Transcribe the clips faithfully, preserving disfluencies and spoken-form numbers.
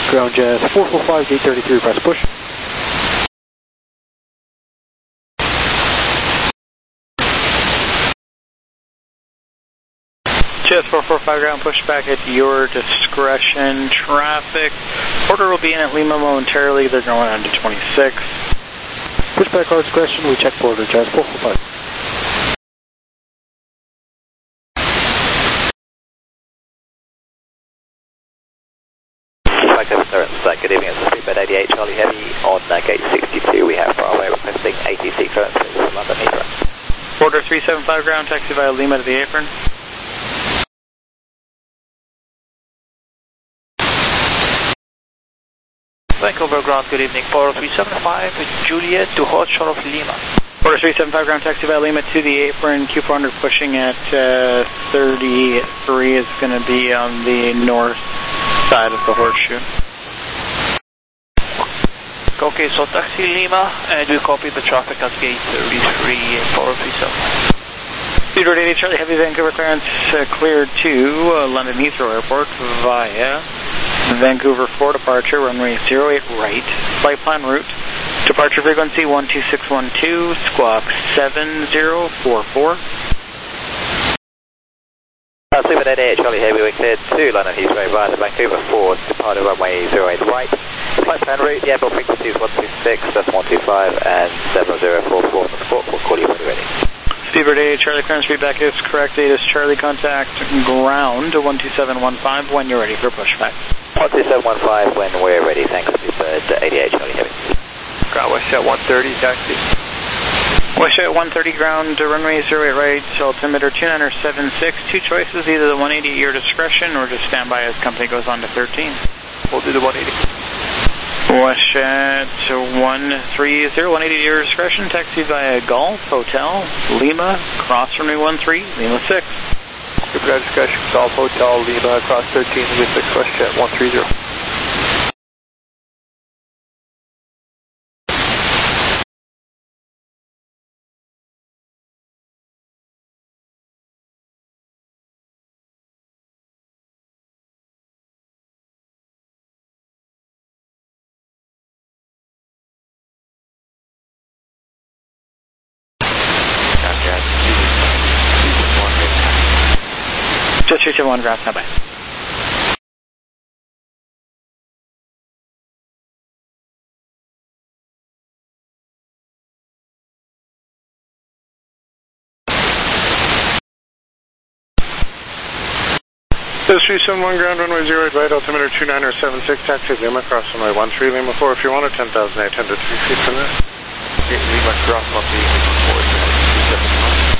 Ground Jazz four four five, gate thirty-three, press push. Jazz four four five, ground push back at your discretion. Traffic. Porter will be in at Lima momentarily. They're going on to twenty-six. Push back our discretion, we check Porter, Jazz four four five. Good evening, it's Speedbird eighty-eight, Charlie Heavy on uh, gate sixty-two. We have Bravo requesting A T C clearances from London Heathrow. Porter three seven five, ground taxi via Lima to the apron. Vancouver ground, good evening, Porter three seven five, Juliet to hot shot of Lima. Porter three seven five, ground taxi via Lima to the apron. Q four hundred pushing at uh, thirty-three is going to be on the north side of the horseshoe. Okay, so taxi Lima, and we copy the traffic at gate thirty-three, Porter three seven five. Speedbird eighty, Charlie Heavy, Vancouver clearance uh, cleared to uh, London Heathrow Airport via Vancouver four departure, runway zero eight right, flight plan route, departure frequency one two six one two, squawk seven zero four four. Uh, Speedbird eighty-eight, Charlie Heavy, we cleared to London Heathrow via the Vancouver four, departure runway zero eight right, flight plan route, the airport frequency is one two six, that's one two five, and seven zero four four from the port, we'll call you when we're ready. Speedbird eighty, Charlie clearance feedback is correct. Data is Charlie, contact ground one two seven one five when you're ready for pushback. one two seven one five when we're ready, thanks Speedbird eighty-eight, Charlie Heavy. Ground Westjet one thirty, taxi. Westjet one thirty, ground runway zero eight right, altimeter two nine seven six. Two choices, either the one eighty at your discretion or just stand by as company goes on to thirteen. We'll do the one eighty. Westjet one thirty, one eighty at your discretion, taxi via Golf, Hotel, Lima, cross runway one three, Lima six. Speedbird discretion, Golf, Hotel, Lima, cross thirteen, Lima six, Westjet one thirty. Just three seven one, ground, stand by. Just three seven one, ground runway zero eight right, altimeter two nine seven six, taxi Lima, cross runway one three, Lima four, if you want, ten thousand eight hundred, three feet from there. Lima cross one three, Lima four, two seven one.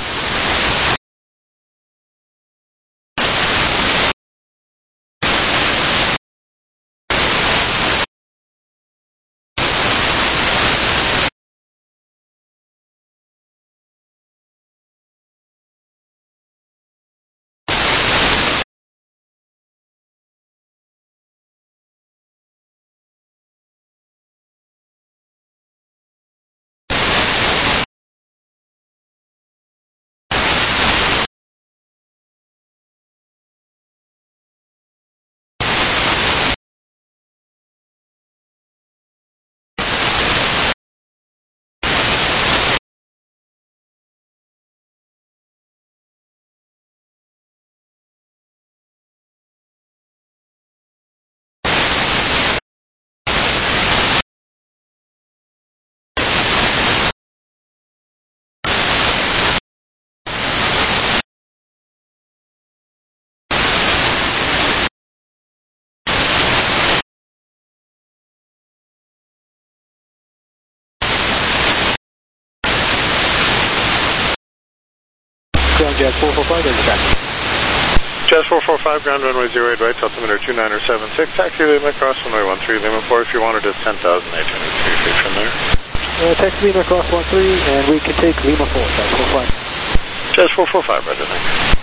Ground Jazz four four five, there's a taxi. Jazz four four five, ground runway zero eight right, altimeter two nine seven six, taxi Lima, cross runway one three, Lima four, if you wanted, it's ten thousand eight hundred, three feet from there. Uh, taxi Lima, cross one three, and we can take Lima four, Jazz four five. Jazz four four five, right, I think.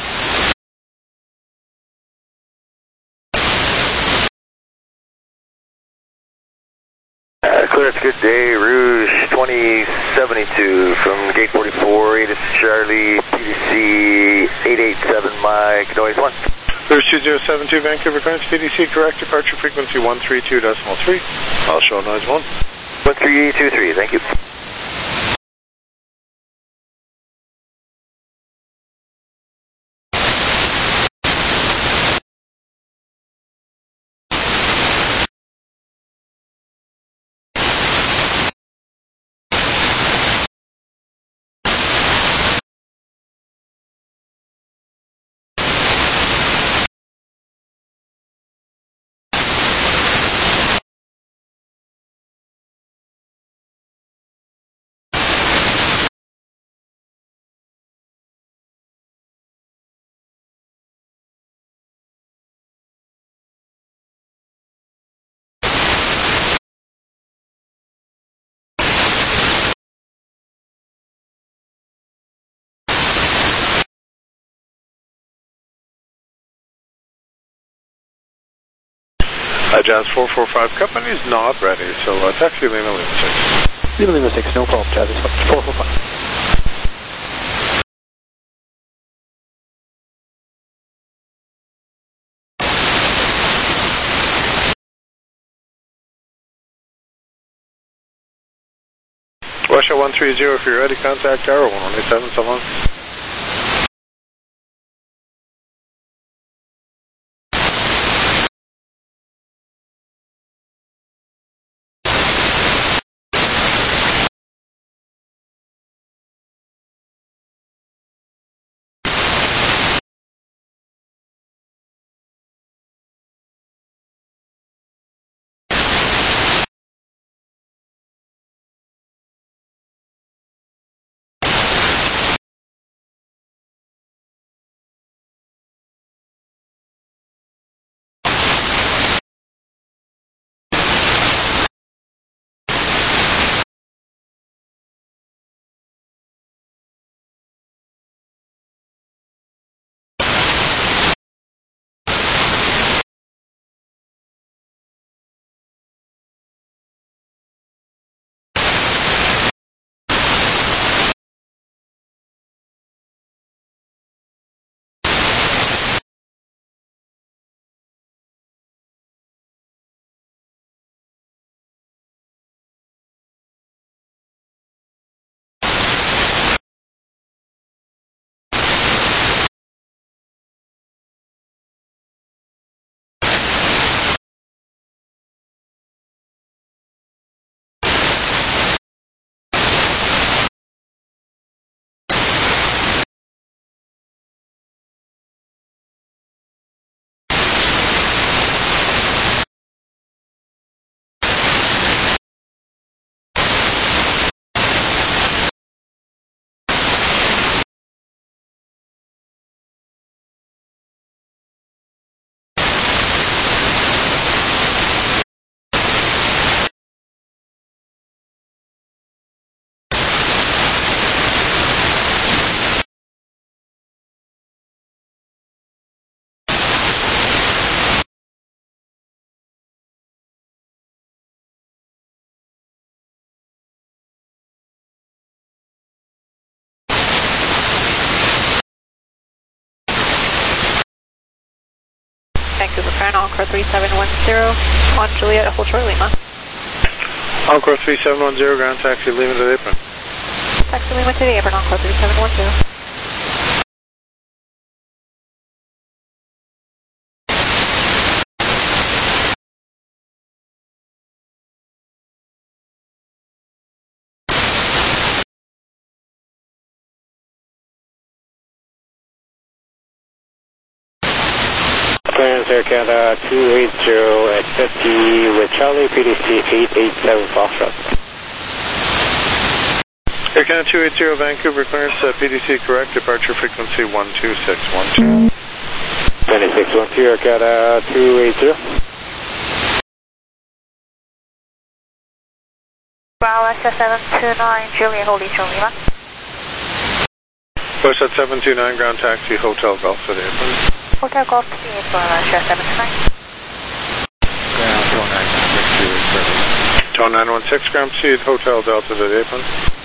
Uh, clearance, good day, Rouge twenty seventy-two from gate forty-four, eight is Charlie, P D C eight eight seven Mike, noise one. There's two zero seven two Vancouver clearance, P D C correct, departure frequency one three two point three. I'll show noise one. one three two three, thank you. Uh, Jazz four four five company is not ready, so uh, taxi Lima Lima six. Lima Lima six, no problem, Jazz four four five. Russia one three zero, if you're ready, contact Arrow one one eight seven, so long. Vancouver Crown, Encore three seven one zero, on Juliet, hold Troy Lima. Encore three seven one zero, ground taxi Lima to the apron. Taxi Lima to the apron, Encore three seven one zero. Clearance Air Canada two eight zero at fifty with Charlie, P D C eight eight seven Foxtrot. Air Canada two eight zero, Vancouver clearance, uh, P D C correct, departure frequency one two six one two. twenty-six one two, Air Canada two eight zero. Bravo seven two nine, Juliet, hold Eastern Lima. Push at seven two nine, ground taxi, Hotel Golf to the apron. Hotel Golf to the apron, share seven two nine. Ground two nine one six two is perfect. Tone nine one six, ground proceed, Hotel Delta to the apron.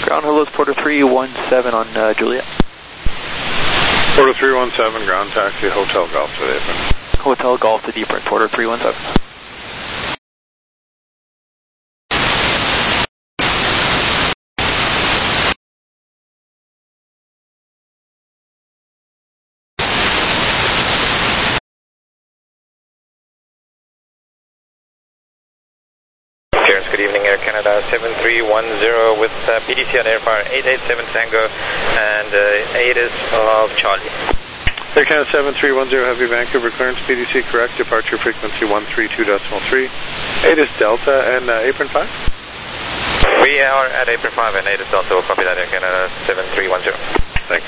Ground hello, it's Porter three one seven on uh, Juliet. Porter three one seven, ground taxi, Hotel Golf to the apron. Hotel Golf to Deeper, Porter three one seven. Good evening, Air Canada seven three one zero with uh, P D C on airfire eight eight seven Tango and uh, A T I S of Charlie. Air Canada seven three one zero, Heavy Vancouver clearance, P D C correct, departure frequency one three two point three, A T I S Delta and uh, apron five? We are at apron five and A T I S Delta, copy that, Air Canada seven three one zero. Thanks.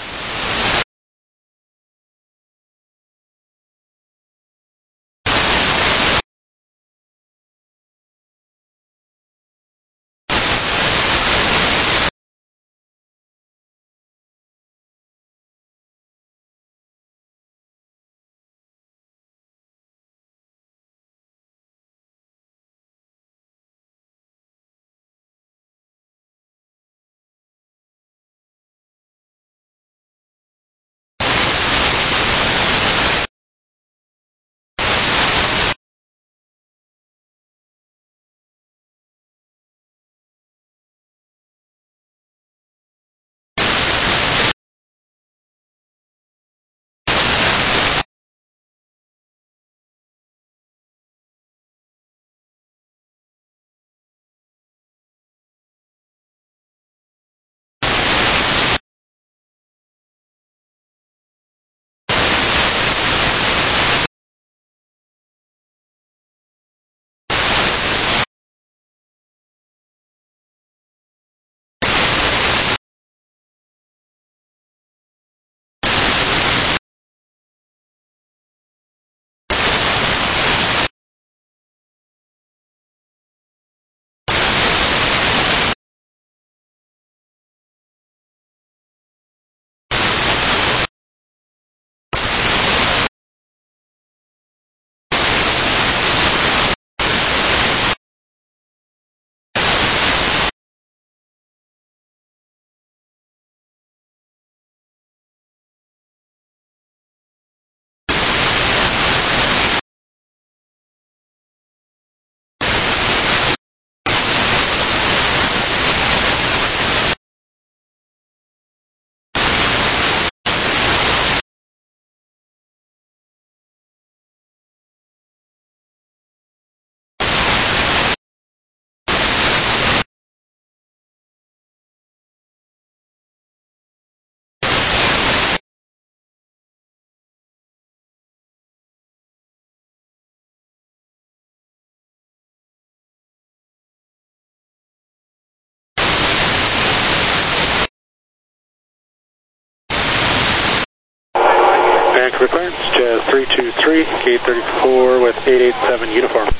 Vancouver clearance, Jazz three two three, gate thirty-four with eight eight seven uniform.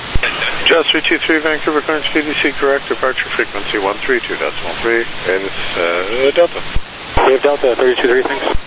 Jazz three two three, Vancouver clearance, P D C correct, departure frequency one three two point three, and it's uh, Delta. Dave Delta, three two three, thanks.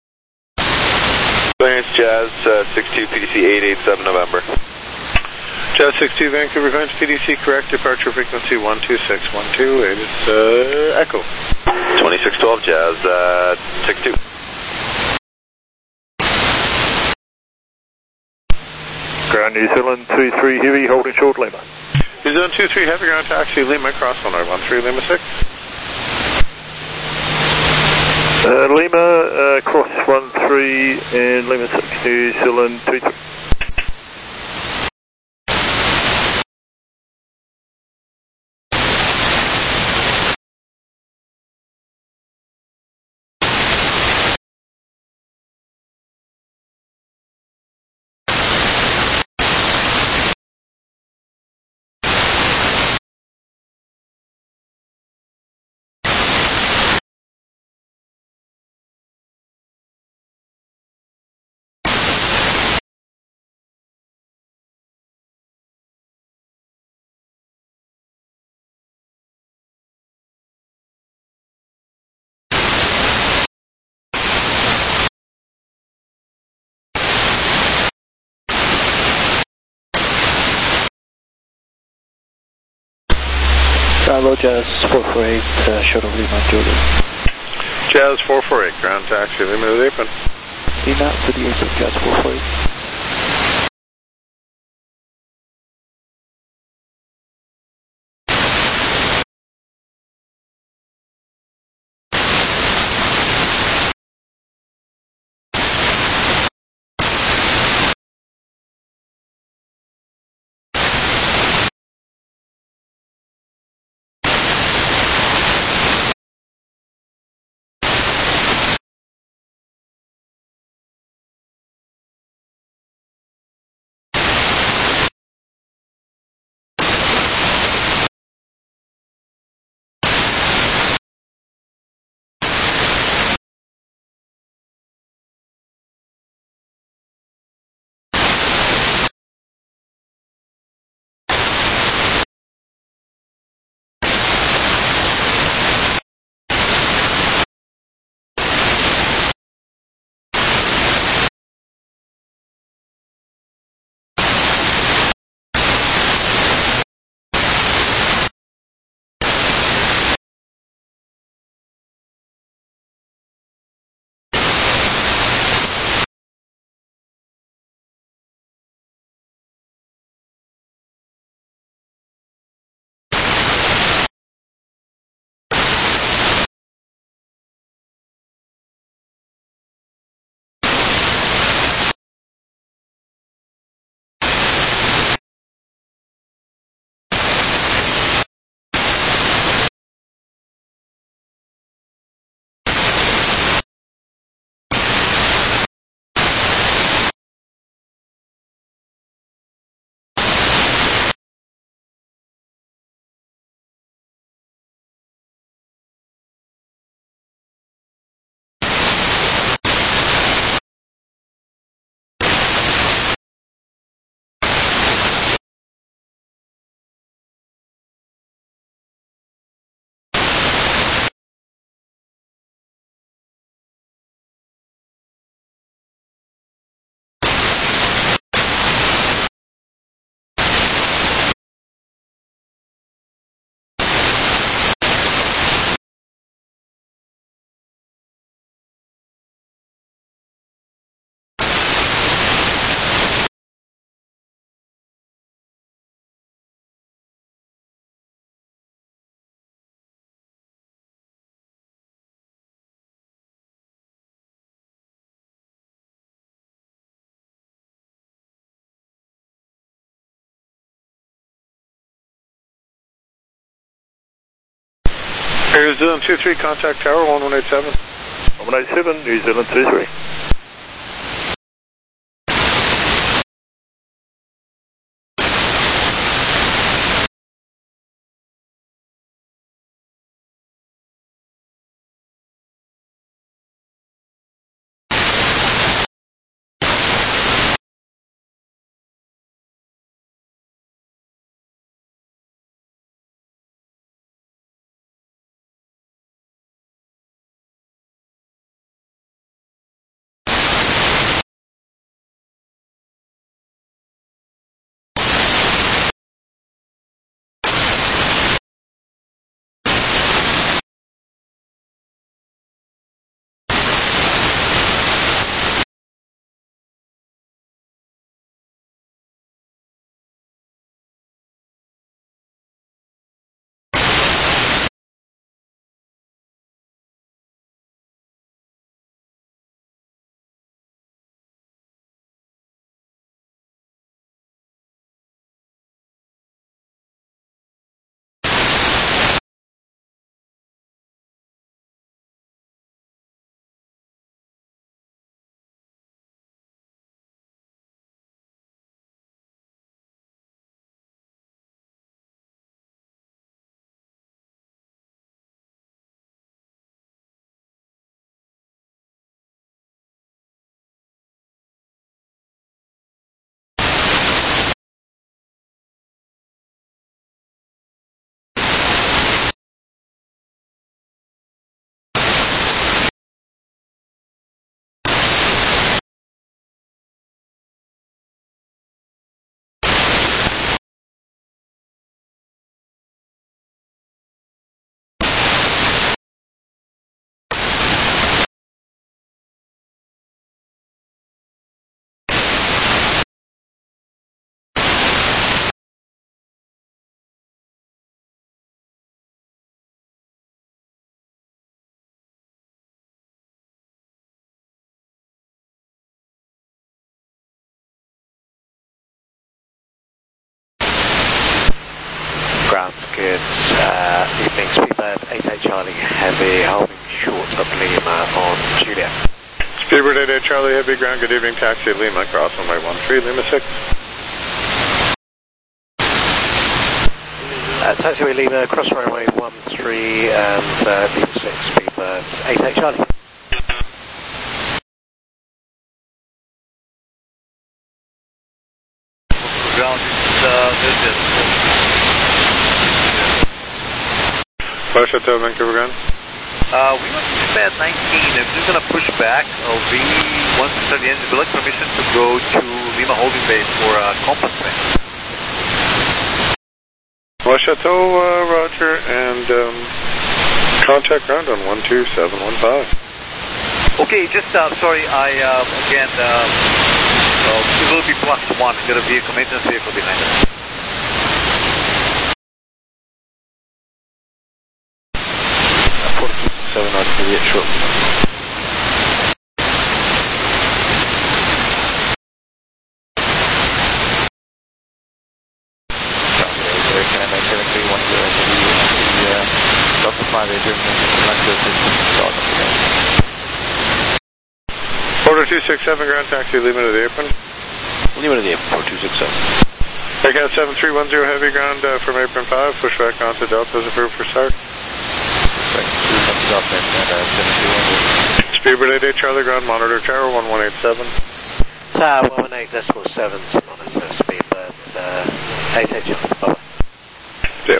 Clearance Jazz uh, six two P D C eight eight seven November. Jazz six two Vancouver, going to P D C, correct, departure frequency one two six one two, it is uh, Echo. twenty-six twelve Jazz, uh, six two. Ground New Zealand two three Heavy, holding short Lima. New Zealand two three Heavy, ground taxi, Lima, cross one one three, Lima six. Uh, Lima, uh, cross one three and Lima six, New Zealand two three. Bravo, Jazz four four eight, uh, short of Lima, Juliet. Jazz four four eight, ground taxi, Lima is open. Lima to the east of Jazz four four eight. New Zealand two three, contact tower one one eight seven. one one eight seven, New Zealand two three. good uh, evening, Speedbird eight eight Charlie Heavy, holding short of Lima on Juliet. Speedbird eight eight Charlie Heavy, ground, good evening, taxi Lima, cross runway one three, Lima six. Uh, taxiway Lima, cross runway one three and uh, Lima six, Speedbird eight eight Charlie. Ground is uh, this. Flash Hotel, Vancouver ground. Uh, we want to stay at nineteen. If this is going to push back, uh, we want to start the engine. We'd like permission to go to Lima Holding Bay for uh, compass thing. Flash Chateau, uh, Roger, and um, contact ground on one two seven one five. Okay, just, uh, sorry, I, uh, again, uh, uh, it will be plus one. Got a vehicle, maintenance vehicle behind us. seven on Juliet short. Can I make seven three one zero the uh, Delta five eight zero Order two six seven, ground taxi, Lima to the apron. Lima to the apron, four two six seven. I got seven three one zero heavy ground uh, from apron five, push back onto Delta as approved for start. Speedbird eight eight Charlie ground, monitor tower one one eight seven. Tower one one eight decimal seven, monitor Speedbird uh, eight eight Charlie, bye bye. Yep.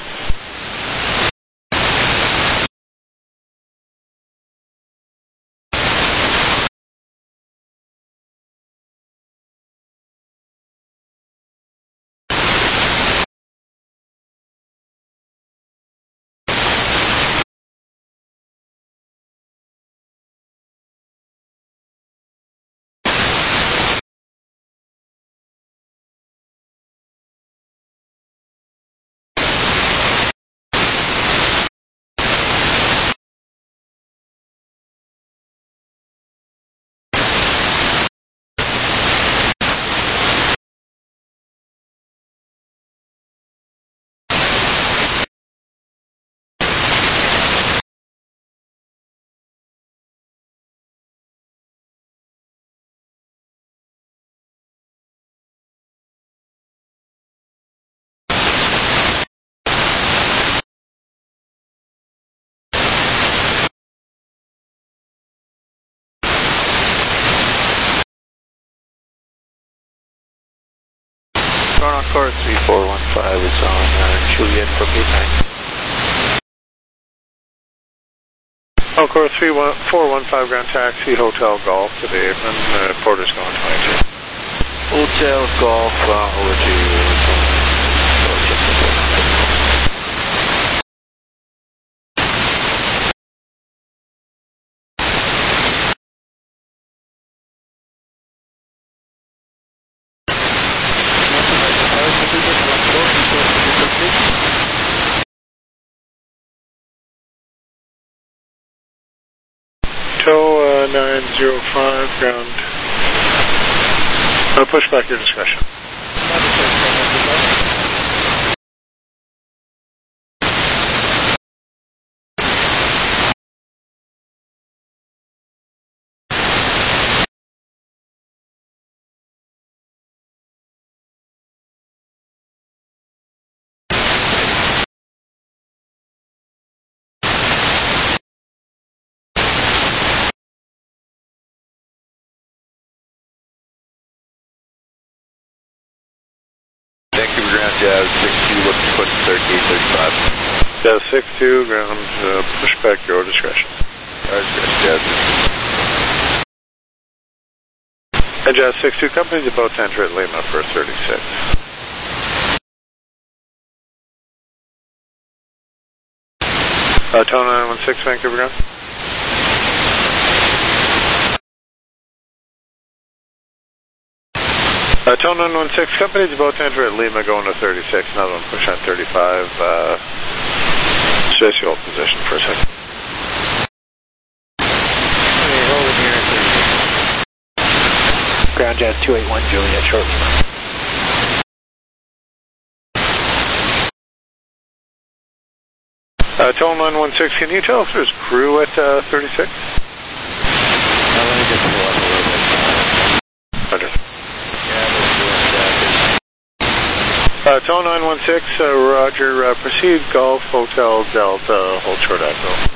On course three four one five is on uh, Juliet for midnight. On course three four one five, ground taxi, Hotel Golf to the apron, uh, Porter's going twenty-two. Hotel Golf uh, over to Tow uh, nine zero five, ground. I'll push back your discretion. Vancouver ground, Jazz six two, looking to put thirty-eight thirty-five. Jazz six two, ground, uh, push back your discretion. Alright, Jazz. And Jazz six two, company's about to enter at Lima for thirty-six. Uh, Tow nine one six, Vancouver ground. Uh, Tow nine one six, company's about to enter at Lima going to thirty-six, another one push on thirty-five, uh, space your position for a second. Okay, hold in here at thirty-six. Ground Jazz two eight one, Juliet, short Lima. Uh, Tone nine one six, can you tell if there's crew at uh, thirty-six? No, let me just pull up a little bit. Roger. Uh, Tone nine one six, uh, Roger, uh, proceed Golf Hotel Delta, hold short Echo.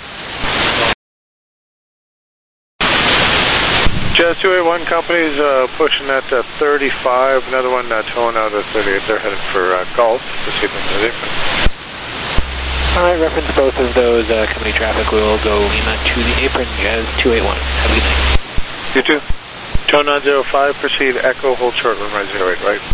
Jazz two eight one company's uh, pushing at uh, thirty-five, another one uh, towing out at thirty-eight, they're headed for uh, Golf, proceed with the apron. Alright, reference both of those uh, company traffic, we'll go Lima to the apron, Jazz two eight one, have a good night. You too. Tone nine zero five, proceed Echo, hold short runway zero eight right.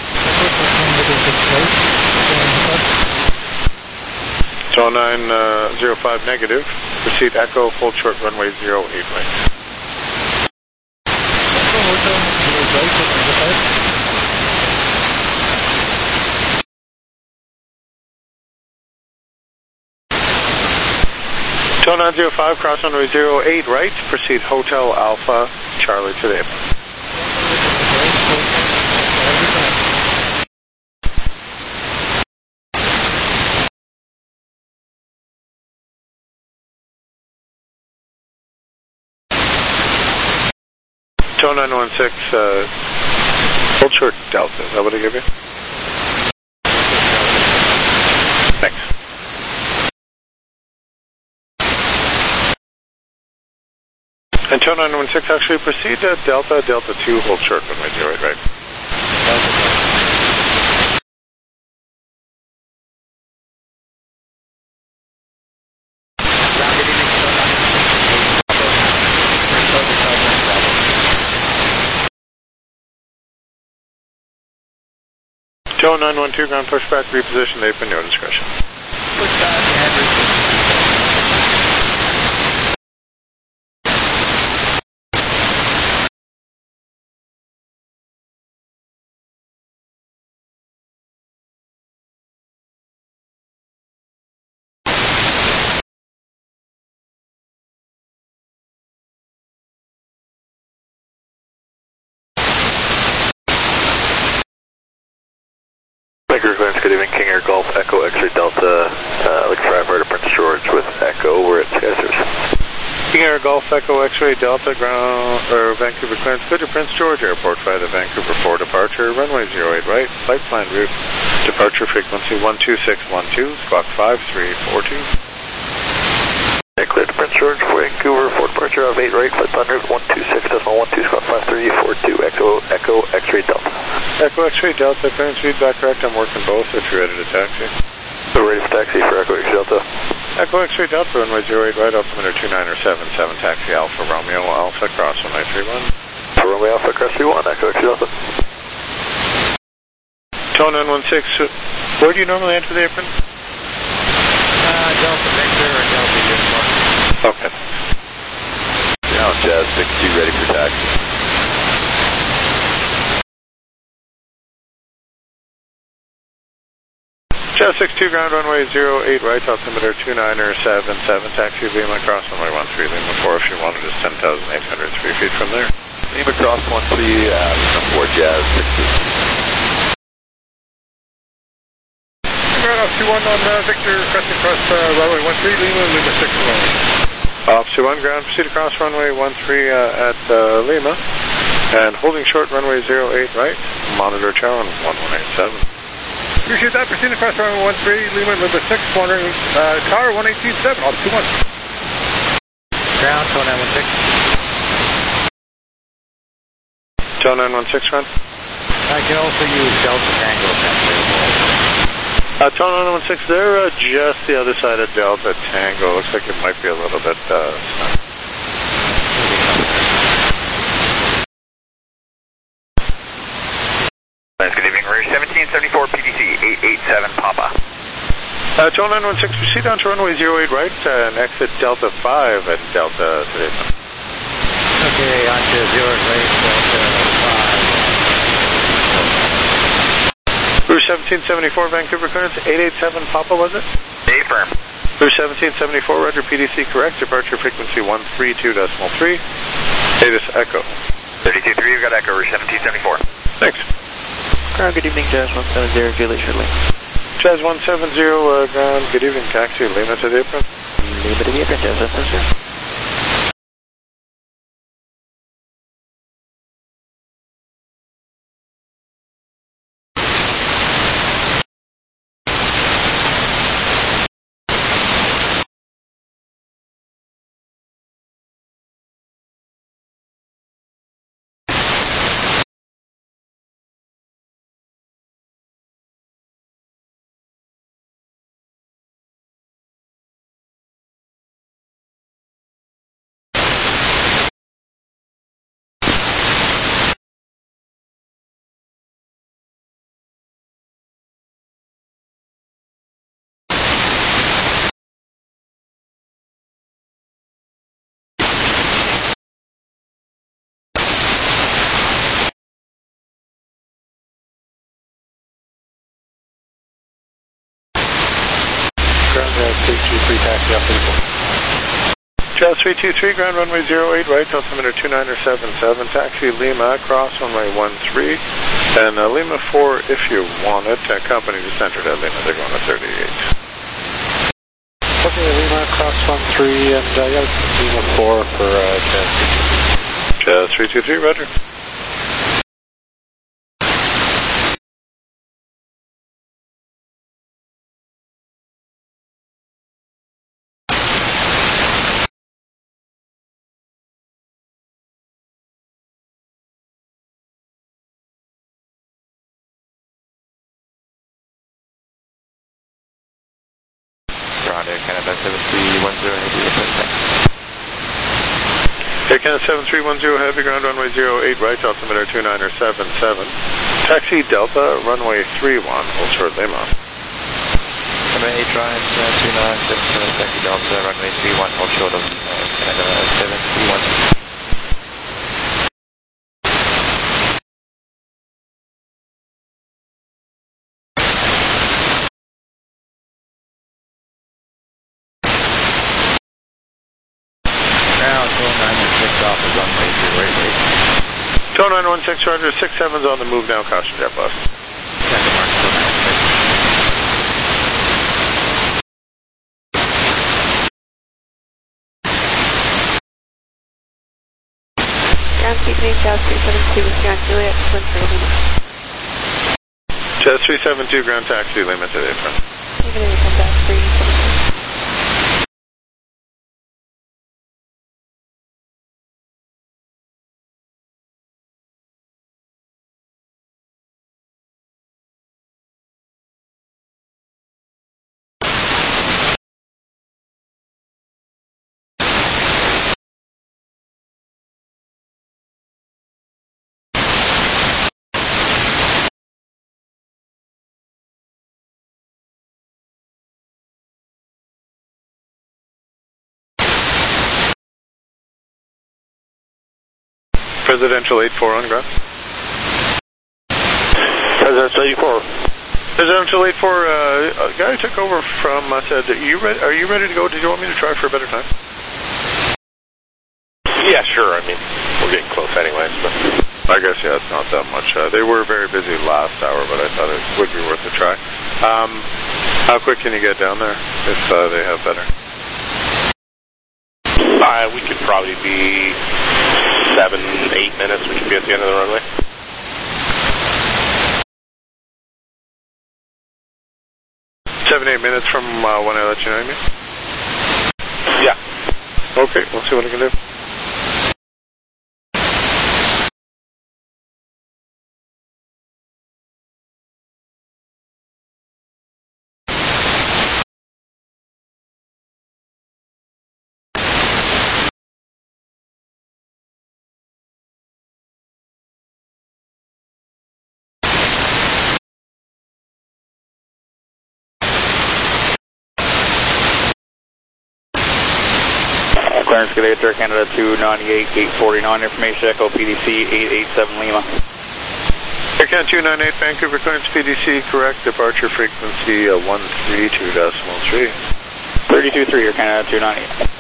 Tone nine zero five negative, proceed Echo, hold short runway zero eight right. Tone nine zero five, cross runway zero eight right, proceed Hotel Alpha, Charlie to the apron. Tone nine one six, uh, hold short Delta, is that what I give you? Thanks. And Tone nine one six, actually proceed to Delta, Delta two, hold short runway zero eight right. Tone nine one two, ground pushback, reposition, they've been your discretion. Good evening, King Air Golf, Echo, X-Ray Delta, uh, looking for Airport of Prince George with Echo, we're at Skysers. King Air Golf, Echo, X-Ray Delta, ground, or Vancouver clearance, good to Prince George Airport via the Vancouver four departure, runway zero eight right, flight plan route, departure frequency one two six one two, squawk five three four two. Clear to Prince George, Vancouver, four departure of eight right, flight plan route one two six decimal one two, squawk five three four two, Echo, Echo, X-Ray Delta. Echo, X-Ray Delta, clearance feedback correct, I'm working both if you're ready to taxi. So ready for taxi for Echo, X-Ray Delta. Echo, X-Ray Delta, runway zero eight right, altimeter two nine seven seven, taxi Alpha Romeo, Alpha, cross runway three one. Romeo, Alpha, cross three one, Echo, X-Ray Delta. Tone nine one six, where do you normally enter the apron? Uh, Delta Victor or Delta Uniform. Okay. Now Jazz six two ready for taxi. Jazz six two, ground runway zero eight right, altimeter two nine seven seven, taxi Lima, cross runway one three, Lima four, if you wanted, is ten thousand eight hundred three feet from there. Lima cross one three, uh, Lima four, Jazz six two. Ground off two one on uh, Victor, cresting across uh, runway one three, Lima, Lima six one. Off two one, ground, proceed across runway one three uh, at uh, Lima, and holding short runway zero eight right, monitor tower on one one eight seven. Appreciate that, proceed across runway one three, Lima, Lima six, monitoring uh, tower one eight two seven, off two one. Ground, Tone nine one six. Tone nine one six, run. I can also use Delta Tango Tango. Uh, Tone nine one six, they're uh, just the other side of Delta Tango. Looks like it might be a little bit, uh... Good evening, Rouge seventeen seventy-four P D C eight eight seven Papa. Uh, Tone nine one six, proceed down to runway zero eight right, uh, and exit Delta five at Delta three. Okay, on to zero eight right, Delta five. Rouge seventeen seventy-four, Vancouver clearance, eight eight seven Papa, was it? A firm. Rouge seventeen seventy-four, Roger, P D C correct, departure frequency one three two decimal three. Status Echo. thirty-two three, you've got Echo, Rouge seventeen seventy-four. Thanks. Ground, good evening, Jazz one seven zero, Juliet Shirley. Jazz one seven zero, uh, ground, good evening, taxi, Lima to the apron. Lima to the apron, Jazz one seven zero. three two three, taxi up people. Jazz three two three, ground runway zero eight right, altimeter two nine seven seven, taxi Lima, cross runway one three, and uh, Lima four if you want it, uh, company just entered at Lima, they're going to thirty-eight. Okay, Lima, cross one three, and uh, yeah, Lima four for uh, Jazz. Jazz three two three, roger. Canada seven three one zero, heavy Air Canada seven three one zero, heavy, ground runway zero eight right, altimeter two nine seven seven. Taxi Delta, runway three one, hold short Lima. Runway eight right, two nine seven seven, taxi Delta, runway three one, hold short of Canada seven three one. Tow nine one six, roger, six seven's on the move now, caution jet bus. Ground evening, Jazz three seven two, Ground Juliet, Twin for Lima. Jazz three seven two, ground taxi, Lima to the apron. I'm going to come back three seven two. Presidential eight four on ground. Presidential eight four. Presidential eight four, uh, a guy who took over from us said, are you, ready, are you ready to go? Did you want me to try for a better time? Yeah, sure. I mean, we're getting close anyways. But I guess, yeah, it's not that much. Uh, they were very busy last hour, but I thought it would be worth a try. Um, how quick can you get down there if uh, they have better? Uh, we could probably be seven, eight minutes. We could be at the end of the runway. Seven, eight minutes from uh, when I let you know, you mean? Yeah. Okay, we'll see what I can do. Clearance Air Canada two ninety-eight, eight forty-nine, information Echo P D C eight eight seven Lima. Air Canada two ninety-eight, Vancouver, clearance P D C, correct, departure frequency uh, one three two decimal three. thirty-two three, Air Canada two ninety-eight.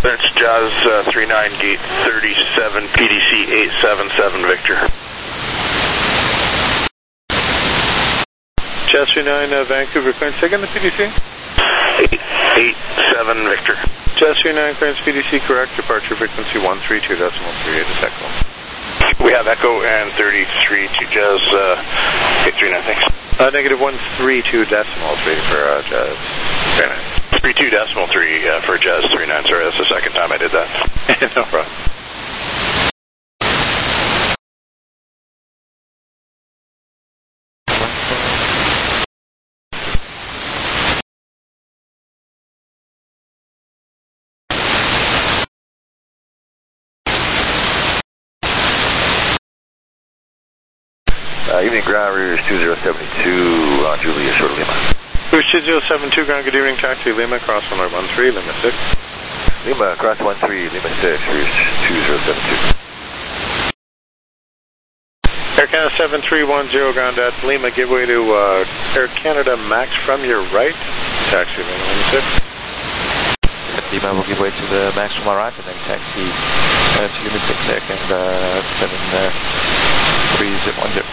Clearance Jazz uh, three nine, gate thirty-seven, P D C eight seven seven, Victor. Jazz three nine, uh, Vancouver, clearance, again the P D C? eight eight seven, Victor. Jazz three nine, clearance P D C, correct, departure frequency one three two decimal three eight is Echo. We have Echo and thirty-three to Jazz uh, eight three nine, thanks. Uh, negative one three two decimal three for uh, Jazz three nine. three two decimal three uh, for Jazz three nine, sorry, that's the second time I did that. No problem. Uh, evening ground, Rouge two zero seven two on Julia, short of Lima. Rouge two zero seven two, ground, good evening, taxi Lima, cross runway one three, Lima six. Lima, cross one three, Lima six, Rouge two zero seven two. Air Canada seven three one zero, ground at Lima, give way to uh, Air Canada Max from your right, taxi Lima, Lima six. Lima will give way to the Max from our right and then taxi uh, to Lima six, Air Canada seven three zero one zero.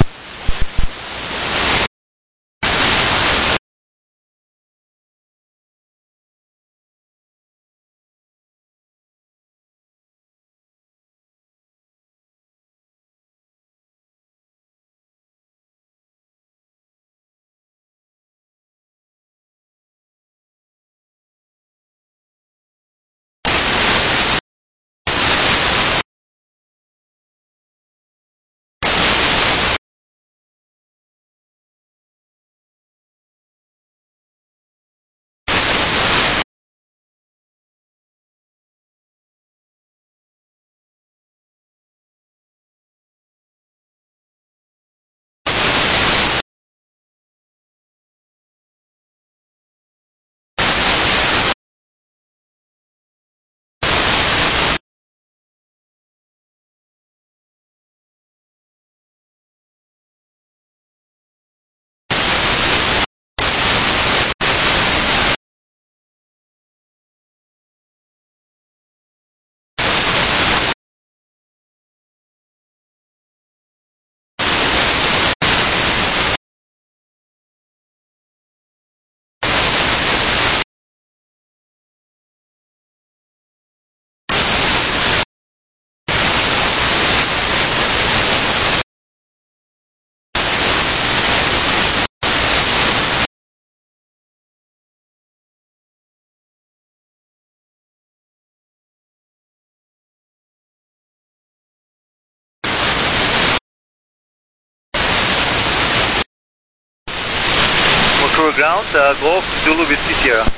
Ground, uh, Golf Zulu Whiskey Sierra.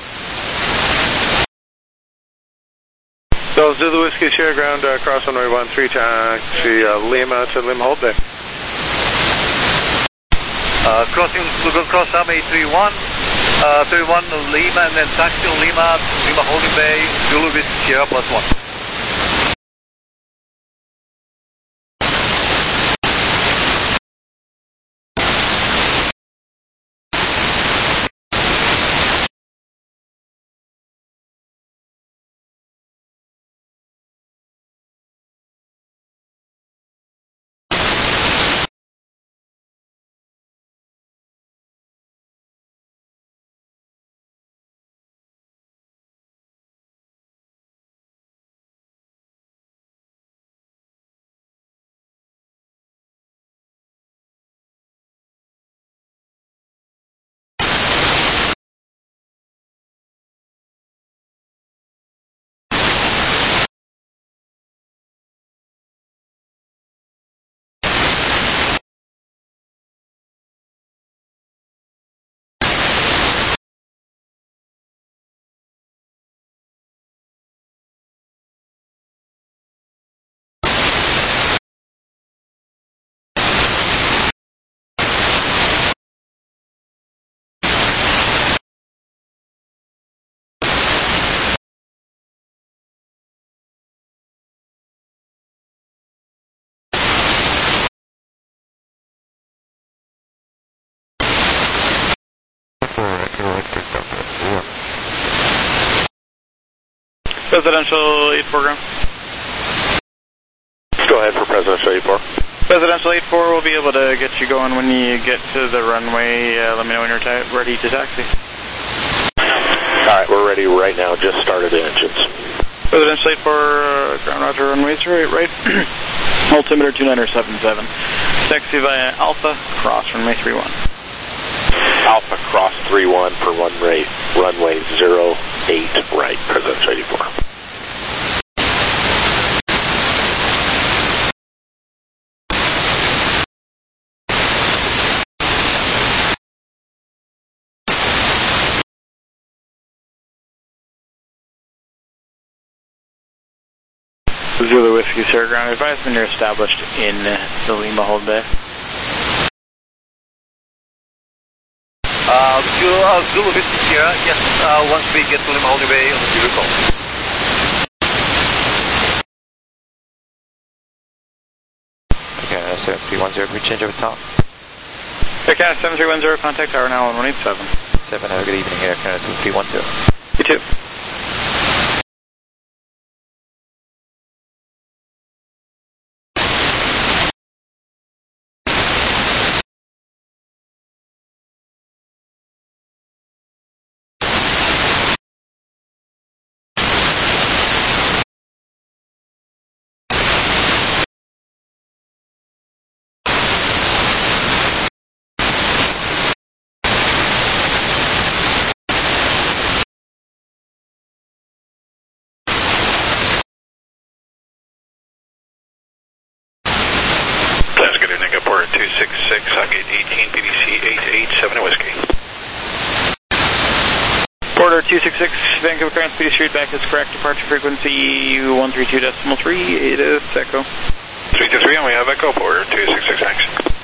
So Zulu Whiskey Sierra, ground, uh, cross runway one three, taxi uh, Lima to Lima Hold Bay. Uh, crossing, we'll go cross runway three one, uh, three one Lima and then taxi Lima, Lima Holding Bay, Zulu Whiskey Sierra plus one. Presidential eight four ground. Go ahead for Presidential eight four. Presidential eight four will be able to get you going when you get to the runway. Uh, let me know when you're ta ready to taxi. Alright, we're ready right now. Just started the engines. Presidential eight four, uh, ground roger, runway zero eight right. Altimeter two niner seven seven. Taxi via Alpha, cross runway three one. Alpha cross three one for runway, runway zero eight right, Presidential eighty four. Zulu Whiskey, Sierra ground advised when you're established in the Lima hold bay. Uh, Zulu, uh, Zulu Whiskey Sierra, yes, uh, once we get to Lima Holding Bay on the Zulu call. Okay, uh, seven three one zero, we change over top. Okay, seven three one zero, contact tower now on one eight seven. seven, have a good evening, Air Canada two three one two. You too. two six six, Hawkgate eighteen, P B C eight eight seven Whiskey. Porter two six six, Vancouver Current Speedy Street, back is correct, departure frequency one three two decimal three, it is Echo. three two three, and we have Echo, Porter two six six, thanks.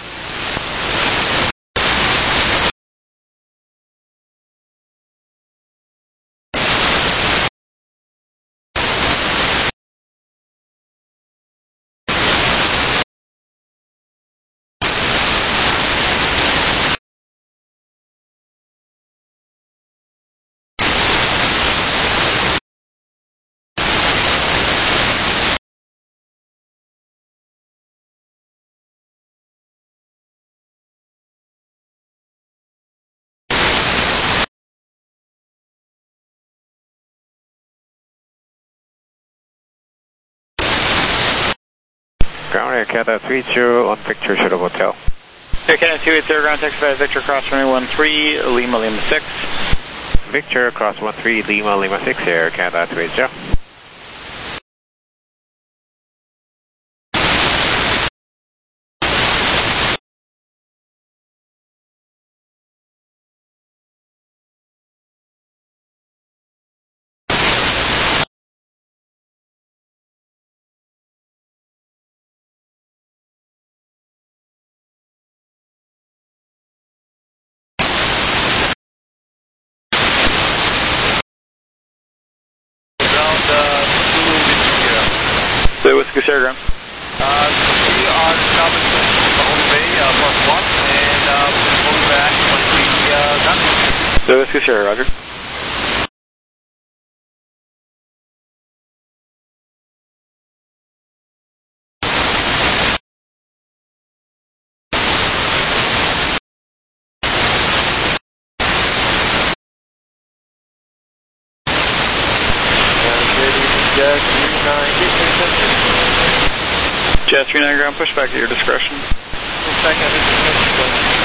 Ground Air Canada three zero on Victor Shuttle Hotel. Air Canada two eight zero, ground taxi by Victor cross runway one three, Lima Lima six. Victor cross one three, Lima Lima six, Air Canada two eight zero. The Whiskey Sierra ground. Uh, we are established in the Holding Bay, uh, plus one, and uh, we're going back once we uh, done. The Whiskey Sierra, roger. Jet three nine ground, push back at your discretion. Second,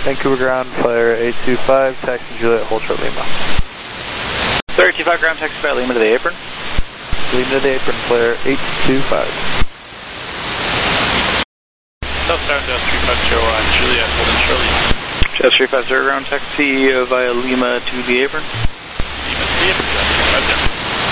Vancouver ground, flyer eight two five, taxi Juliet, hold short Lima. Flyer eight two five ground, taxi Juliet, Lima to the apron. Lima to the apron, flyer eight two five. Southbound Jazz three five zero on Juliet, holding Charlie. Jazz three five zero ground, taxi uh, via Lima to the apron. Lima to the apron, Jazz three five zero.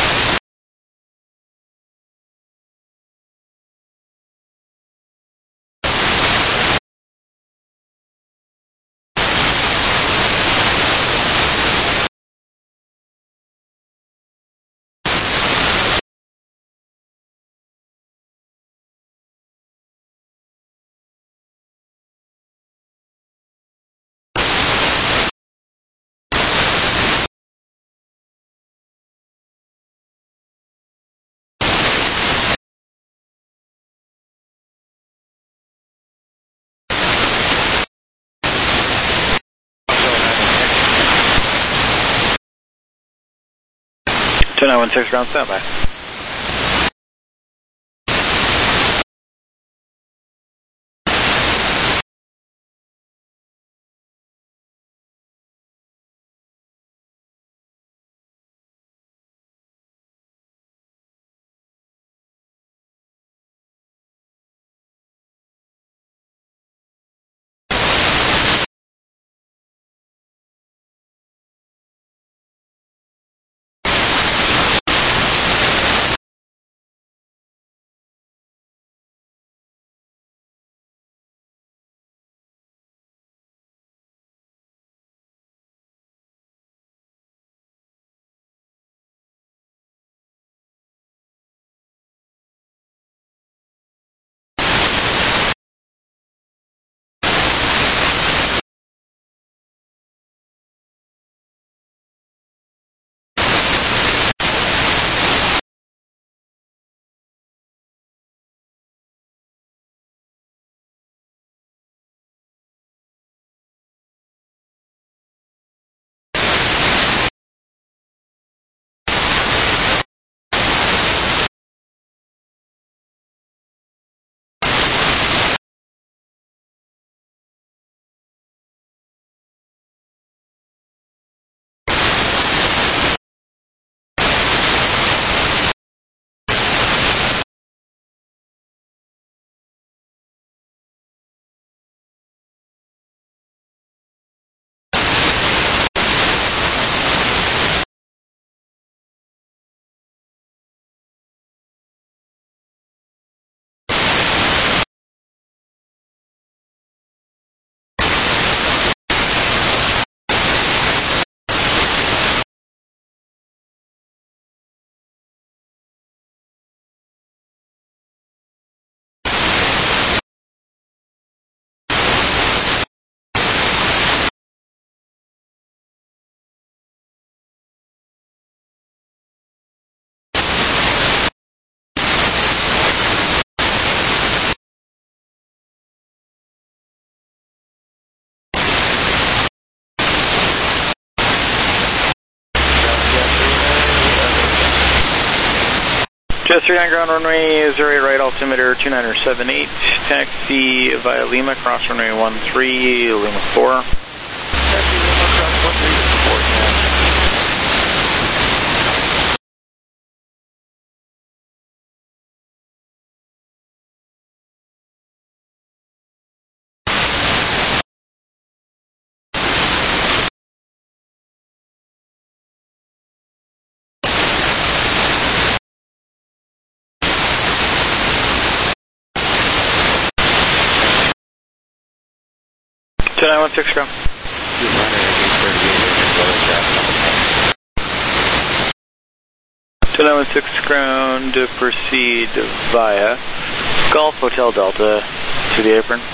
two nine one six ground, standby. Jazz three nine ground, runway zero eight right, altimeter two niner seven eight, taxi via Lima, cross runway one three, Lima four. Taxi Lima, cross one three, Lima four, yeah. two nine one six ground. two nine one six ground to proceed via Golf Hotel Delta to the apron.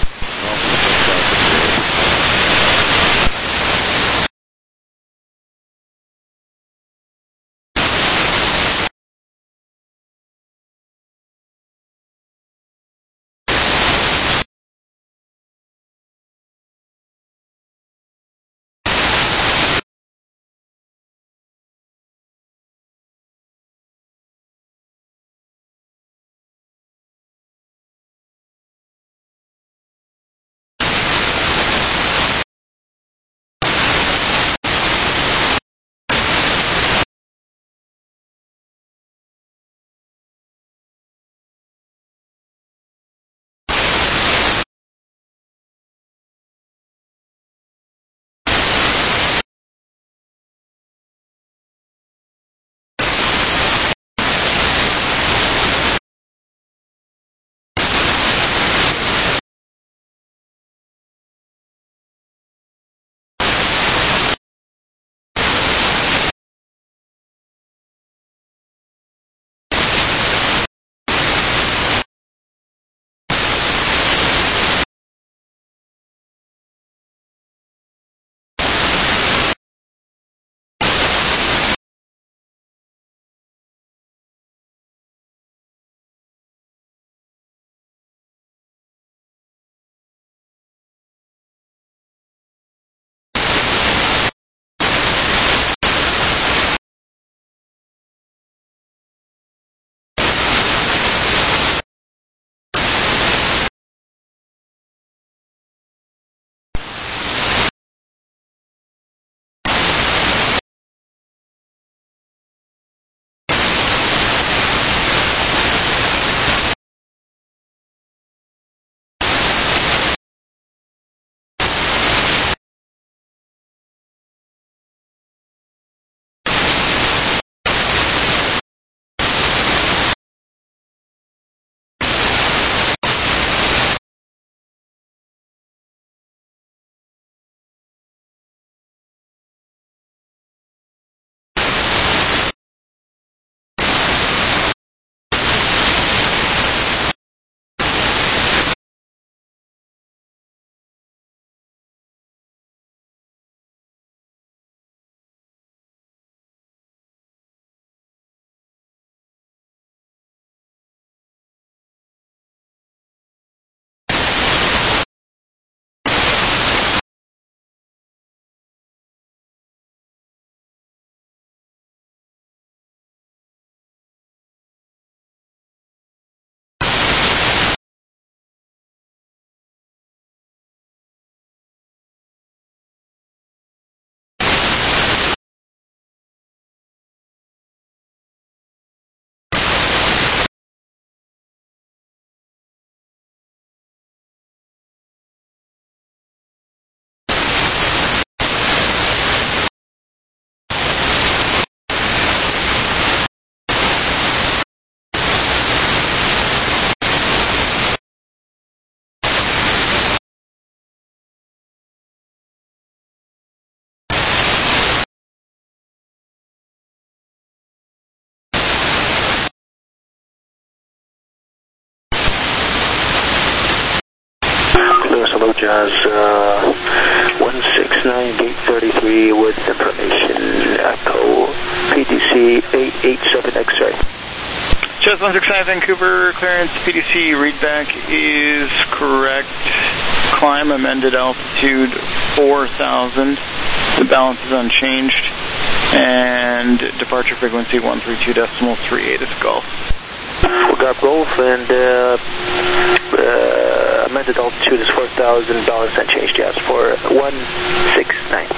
Louis, hello, Jazz, uh, one six nine, gate thirty-three with information, Echo, P D C eight eight seven X-ray. Jazz one six nine, Vancouver, clearance, P D C readback is correct. Climb amended altitude four thousand, the balance is unchanged, and departure frequency one three two decimal three eight is Golf. We got Golf, and uh, uh, amended altitude is four thousand, balance unchanged, Jazz, for one six nine.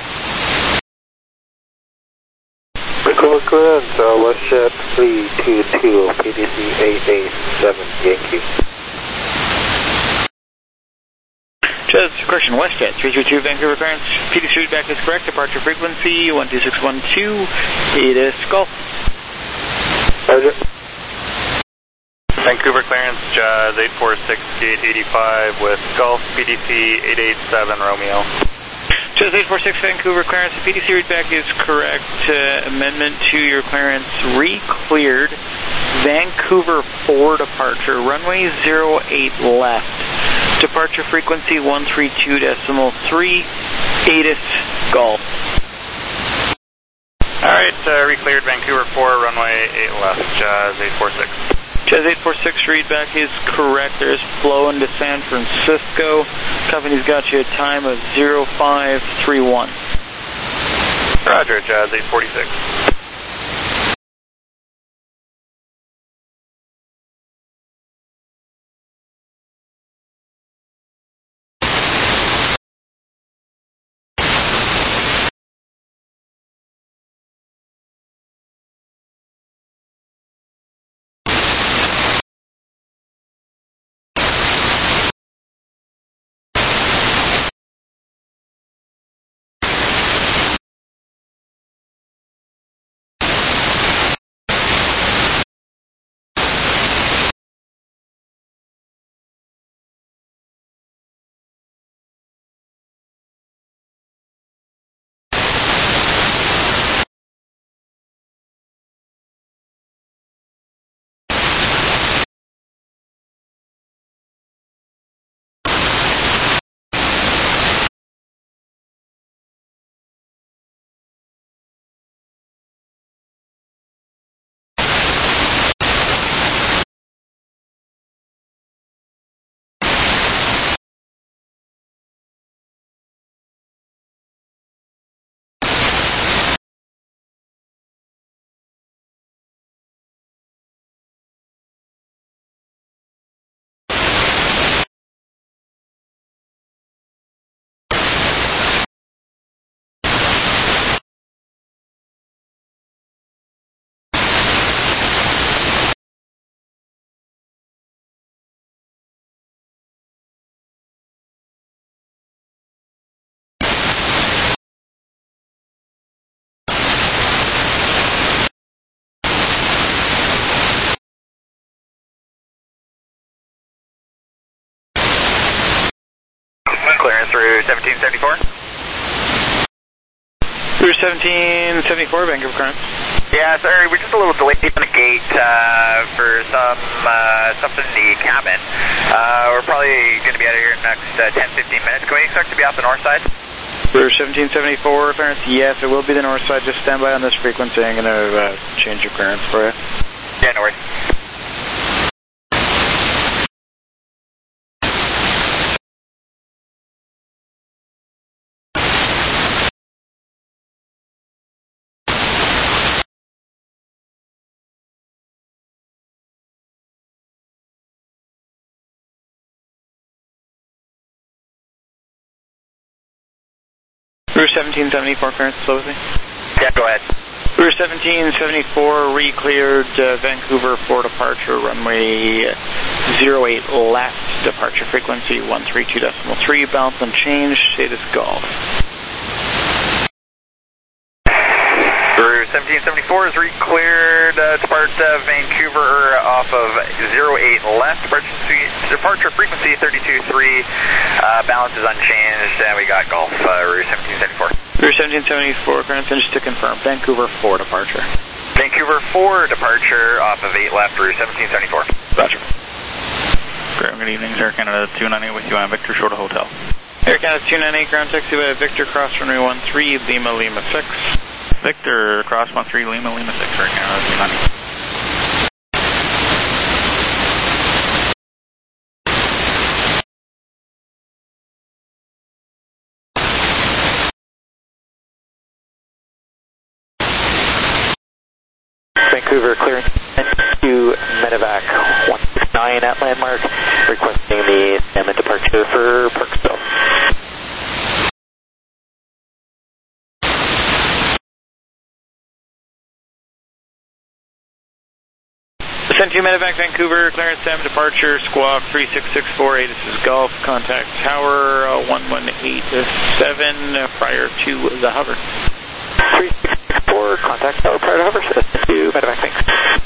Record clearance, uh, WestJet three two two, P D C eight eight seven, Yankee. Jazz, correction, WestJet three two two, Vancouver clearance, P D C readback is correct, departure frequency one two six one two, eight is Golf. Roger. Vancouver clearance, Jazz eight four six, gate eighty-five with Golf, P D C eight eight seven, Romeo. Jazz eight four six, Vancouver clearance, P D C readback is correct, uh, amendment to your clearance, re-cleared, Vancouver four departure, runway zero eight left, departure frequency one three two decimal three, Atis, Golf. Alright, uh, re-cleared Vancouver four, runway eight left, Jazz eight four six. Jazz eight four six readback is correct. There's flow into San Francisco. Company's got you a time of zero five three one. Roger, Jazz eight forty-six. Clearance through seventeen seventy-four. Through seventeen seventy-four, Vancouver current. Yeah, sorry, we're just a little delayed on the gate uh, for some uh, stuff in the cabin. Uh, we're probably going to be out of here in the next uh, ten fifteen minutes. Can we expect to be off the north side? Through seventeen seventy-four, clearance, yes, it will be the north side. Just stand by on this frequency. I'm going to uh, change your clearance for you. Yeah, no worries. Route seventeen seventy-four, clearance, closing. Yeah, go ahead. Route seventeen seventy-four, re-cleared uh, Vancouver for departure, runway zero eight left, departure frequency one three two decimal three, balance unchanged, status Golf. Route seventeen seventy-four is re-cleared, uh, depart uh, Vancouver off of zero eight left, departure, departure frequency thirty-two three, uh, balance is unchanged, and we got Golf, uh, Route seventeen seventy-four. Route seventeen seventy-four, clearance, and just to confirm, Vancouver four departure. Vancouver four departure off of eight left, Route seventeen seventy-four. Roger. Graham good evening, Air Canada two nine eight with you on Victor, short of hotel. Air Canada two nine eight, ground taxi by Victor, cross runway one three, Lima, Lima six. Victor, cross one three, Lima, Lima six, Air Canada two nine eight. Vancouver clearing to Medevac one six nine at landmark, requesting the Salmon departure for Parksville. Send to Medevac Vancouver, clearance Salmon departure, squawk three six six four eight, this is Golf, contact tower uh, one one eight seven uh, prior to the hover. three six six four, contact tower prior to hover, send to Medevac, thanks.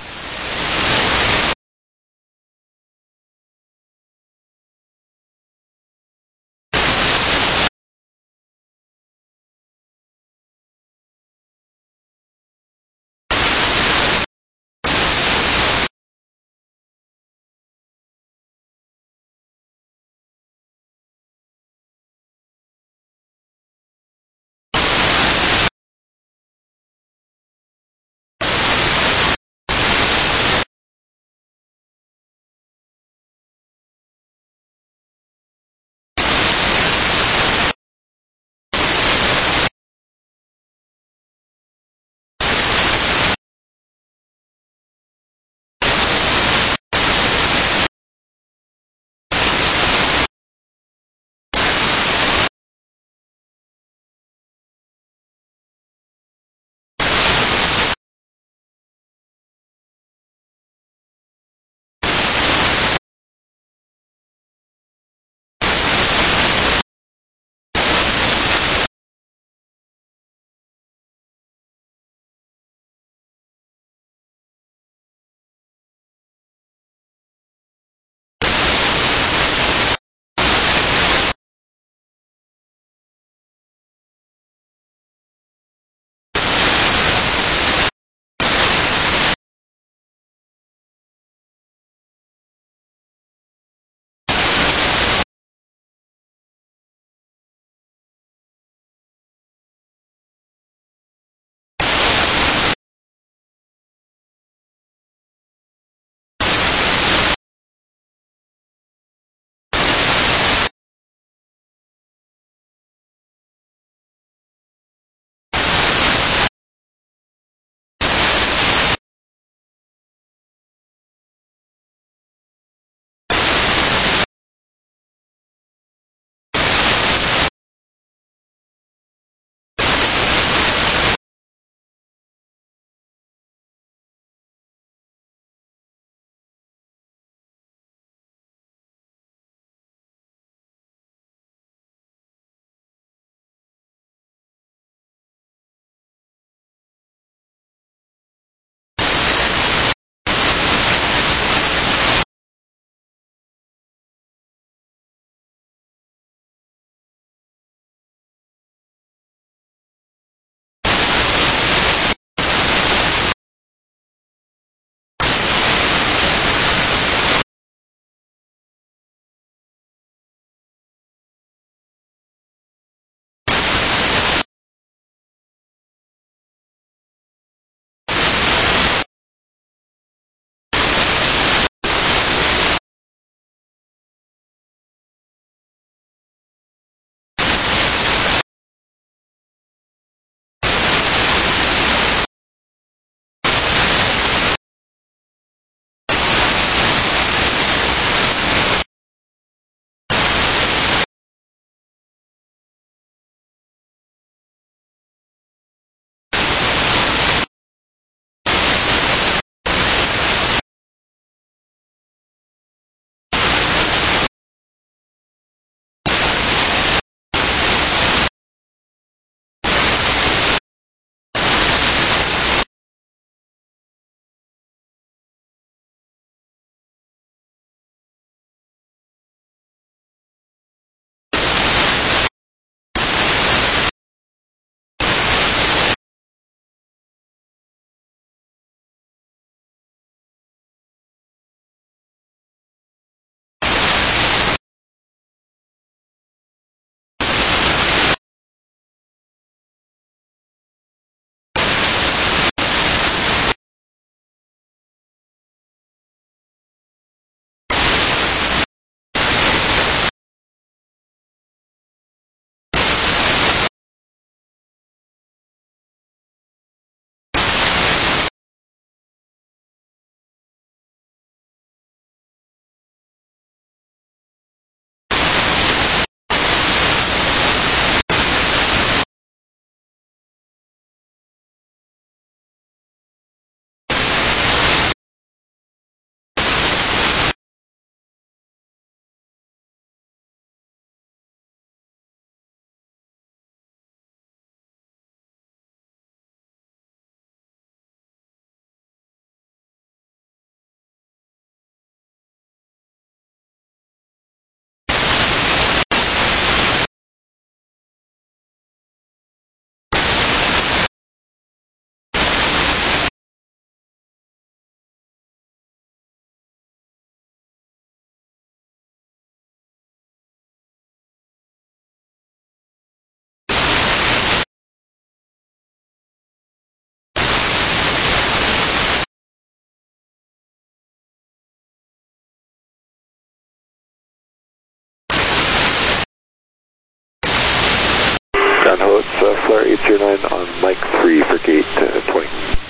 zero nine on Mike three for gate uh, twenty.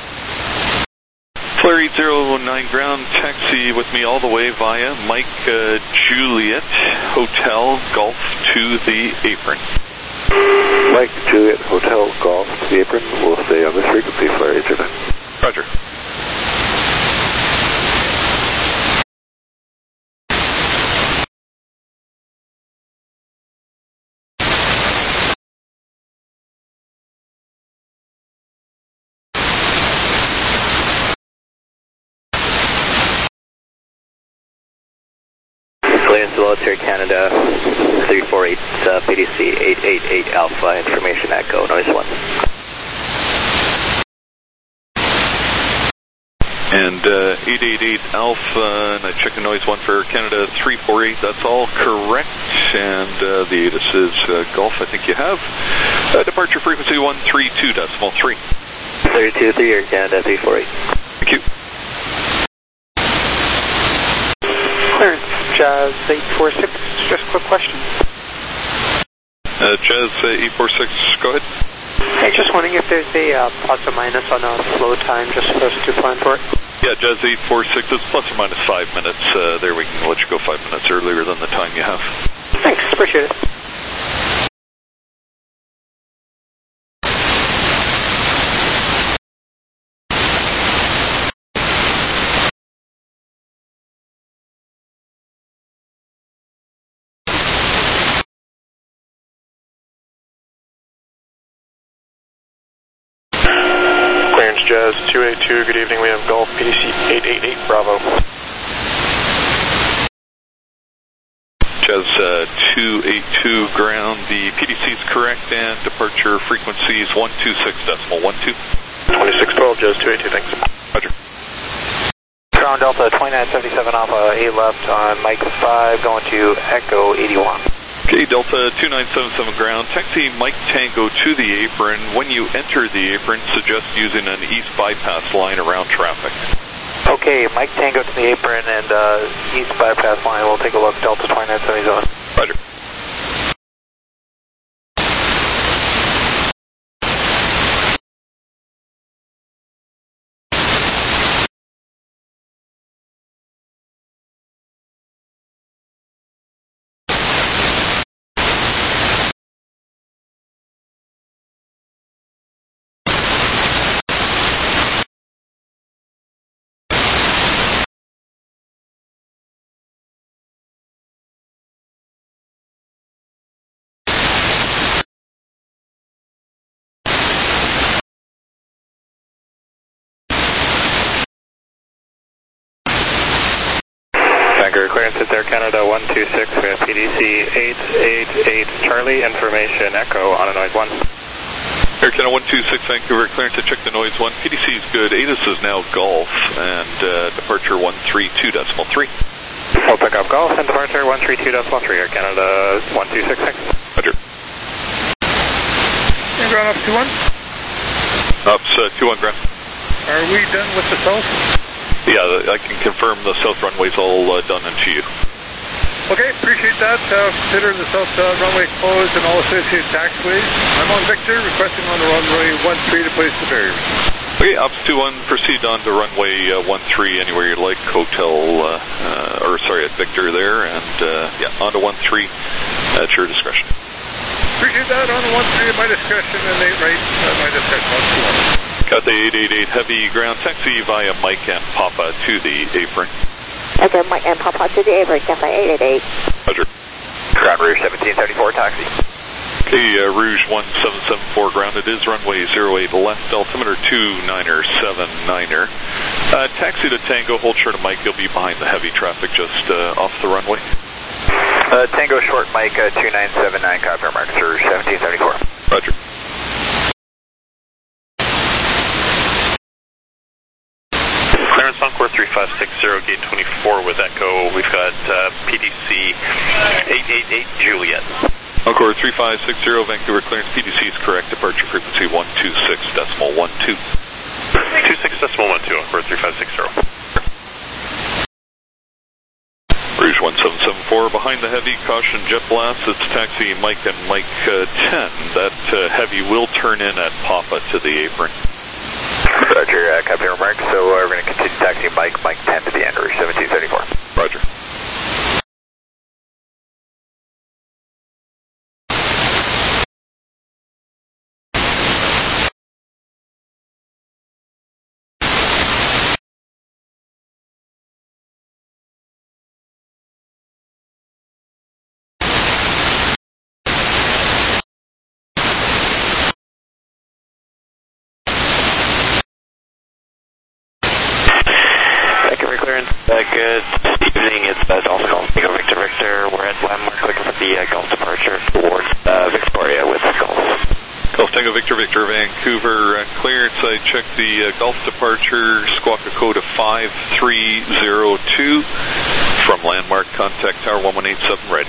Flare eight zero nine ground, taxi with me all the way via Mike uh, Juliet Hotel Golf to the apron. Mike Juliet Hotel Golf to the apron. We'll stay on this frequency, Flare eight zero nine. Roger. Clearance Military Canada three four eight, uh, P D C eight eight eight Alpha, information echo, noise one. And uh, eight eight eight Alpha, and I check the noise one for Canada three four eight, that's all correct. And uh, the A T I S is uh, Golf, I think you have. Uh, departure frequency one three two decimal three. thirty-two three, Air Canada three four eight. Thank you. Clearance, Jazz eight four six, just a quick question. Uh, Jazz uh, eight four six, go ahead. Hey, just wondering if there's a uh, plus or minus on a flow time just for us to plan for it. Yeah, Jazz eight four six is plus or minus five minutes. Uh, there, we can let you go five minutes earlier than the time you have. Thanks, appreciate it. Jazz two eight two, good evening, we have Golf P D C eight eight eight, Bravo. Jazz uh, two eight two ground, the P D C is correct, and departure frequency is one two six decimal one two. twenty-six twelve, Jazz two eight two, thanks. Roger. Ground Delta twenty-nine seventy-seven Alpha, eight left on Mike five, going to Echo eighty-one. Okay, Delta two nine seven seven ground, taxi Mike Tango to the apron. When you enter the apron, suggest using an east bypass line around traffic. Okay, Mike Tango to the apron and uh, east bypass line. We'll take a look, Delta twenty-nine seventy-seven. Roger. Clearance is Air Canada one two six, we have P D C eight eight eight Charlie, information echo on a noise one. Air Canada one two six Vancouver, clearance to check the noise one. P D C is good, A T I S is now Golf, and uh, departure one three two decimal three. We'll pick up Golf and departure one three two decimal three, Air Canada one two six six. Roger. Ground up two one. Ups uh, two one ground. Are we done with the south? Yeah, I can confirm the south runway's all uh, done and to you. Okay, appreciate that. Uh, consider the south uh, runway closed and all associated taxiways. I'm on Victor, requesting on the runway one three to place the barriers. Okay, Ops two one, proceed on to runway uh, one three, anywhere you like, hotel, uh, uh, or sorry, at Victor there, and uh, yeah, on to one three, at your discretion. Appreciate that, on the one three at my discretion, and eight right at my discretion on two one. Got the eight eight eight heavy ground taxi via Mike and Papa to the apron. Okay, Mike and Papa to the apron, Cafe eight eight eight. Roger. Ground Rouge seventeen thirty-four, taxi. Okay, uh, Rouge one seven seven four ground, it is runway zero eight left, altimeter two niner seven niner. Uh, taxi to Tango, hold short of Mike, you'll be behind the heavy traffic just uh, off the runway. Uh, Tango short Mike uh, two nine seven nine, copy Mark Rouge seventeen thirty-four. Roger. Clearance Encore three five six zero, gate twenty-four with Echo. We've got uh, P D C eight eight eight Juliet. Encore three five six zero, Vancouver clearance, P D C is correct, departure frequency one two six decimal one two. two six decimal one two, Encore three five six zero. Rouge one seven seven four. four, behind the heavy, caution jet blast. It's taxi Mike and Mike uh, ten. That uh, heavy will turn in at Papa to the apron. Roger, uh, copy remarks. So uh, we're going to continue taxiing Mike, Mike ten to the end, Rouge seventeen seventy-four. Roger. Uh, good evening, it's uh, Dolphin Golf Tango Victor Victor. We're at Landmark looking for the uh, Gulf departure towards uh, Victoria with Gulf. Gulf Tango Victor Victor Vancouver, uh, clearance. I checked the uh, Gulf departure, Squawka code of five three zero two. From Landmark, contact Tower one one eight seven, ready.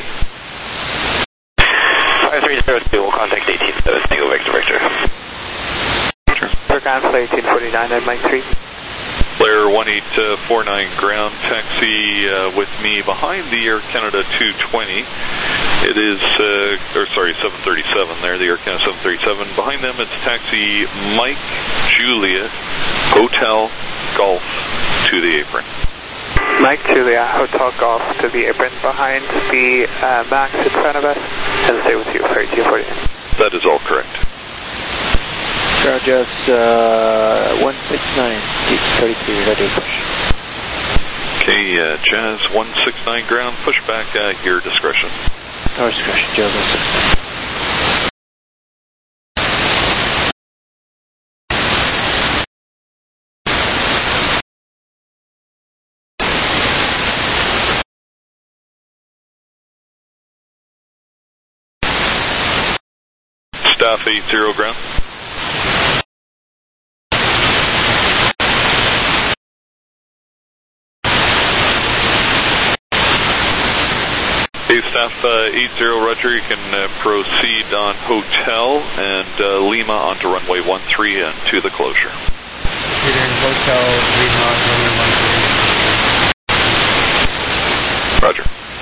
five three zero two, we'll contact eighteen seven Tango Victor Victor. Sure. Ground flight eighteen forty-nine at Mike three. Blair one eight four nine ground taxi uh, with me behind the Air Canada two twenty. It is, uh, or sorry, seven thirty-seven there, the Air Canada seven thirty-seven. Behind them it's taxi Mike Juliet Hotel Golf to the apron. Mike Juliet Hotel Golf to the apron behind the uh, Max in front of us. And stay with you, thirty-two forty. That is all correct. Charges uh, one six nine, thirty-three, ready push. Okay, uh, Jazz one six nine ground, push back at your discretion. Our discretion, Jazz one six nine. Staff eight zero ground. Okay, staff uh, eight zero, Roger, you can uh, proceed on Hotel and uh, Lima onto runway one three and to the closure. Hotel, Lima, runway one three. Roger.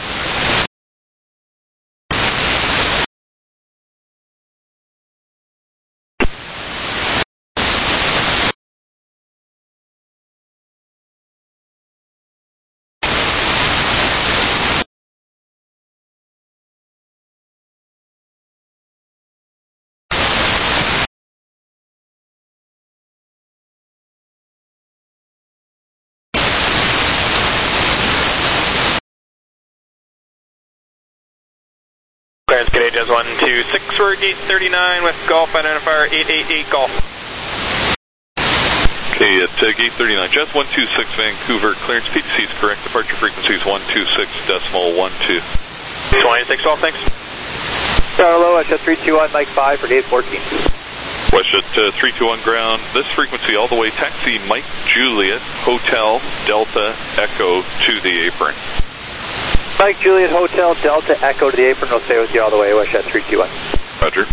Clearance, good Jazz one two six, we're gate thirty-nine with Golf identifier eight eight eight Golf. Okay, at uh, gate thirty-nine, Jazz one two six Vancouver, clearance P T C is correct, departure frequency is one two six decimal one two. twenty-six Golf, thanks. Hello, Westjet three two one, Mike five for gate fourteen. Westjet uh, three two one ground, this frequency all the way, taxi Mike Juliet, Hotel, Delta, Echo to the apron. Mike Juliet, Hotel, Delta, Echo to the apron. We'll stay with you all the way, Westjet three two one. Roger.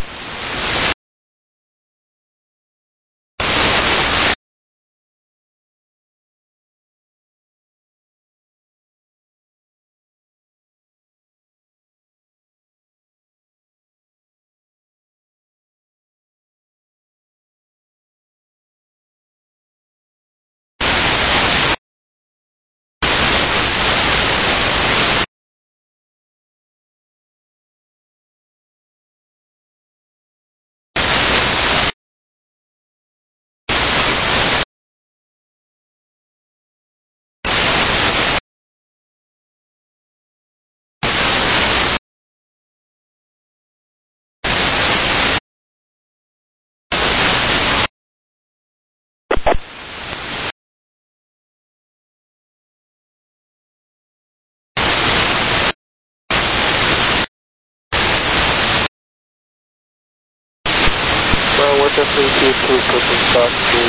Well, we're definitely due to purple stock to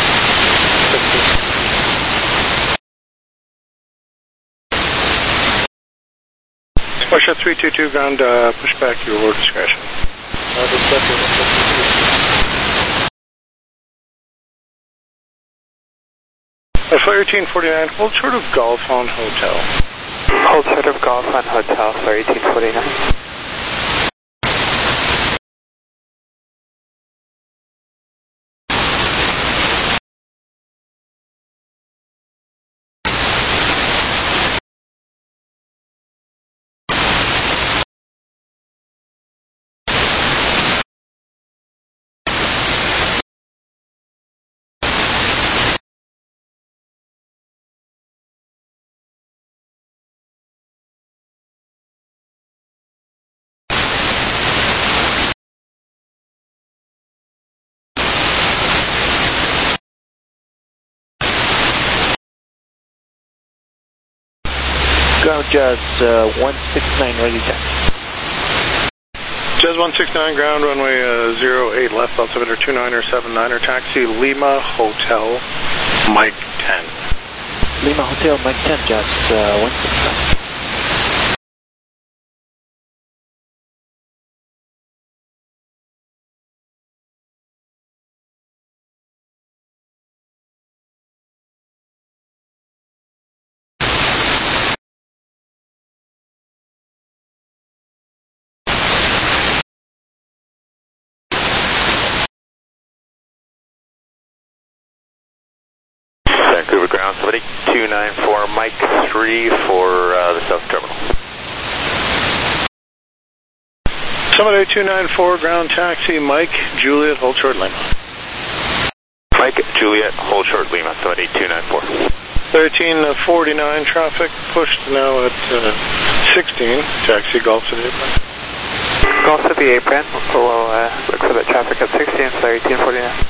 Westjet three two two ground, uh, push back your discretion. Uh, the second, uh, Flyer eighteen forty-nine, hold short of Golf on Hotel. Hold short of Golf on Hotel for eighteen forty-nine. Ground Jazz uh, one six nine, ready check. Jazz one six nine, ground runway uh, zero eight left, altimeter two niner seven niner, taxi Lima Hotel, Mike ten. Lima Hotel, Mike ten, Jazz uh, one six nine. Vancouver ground, somebody two nine four, Mike three for uh, the South Terminal. Somebody two nine four, ground taxi, Mike, Juliet, hold short Lima. Mike, Juliet, hold short Lima, somebody two nine four. thirteen forty-nine, traffic pushed now at uh, sixteen, taxi Gulf to the apron. Gulf to the apron, we'll uh, look for the traffic at sixteen, so eighteen forty-nine.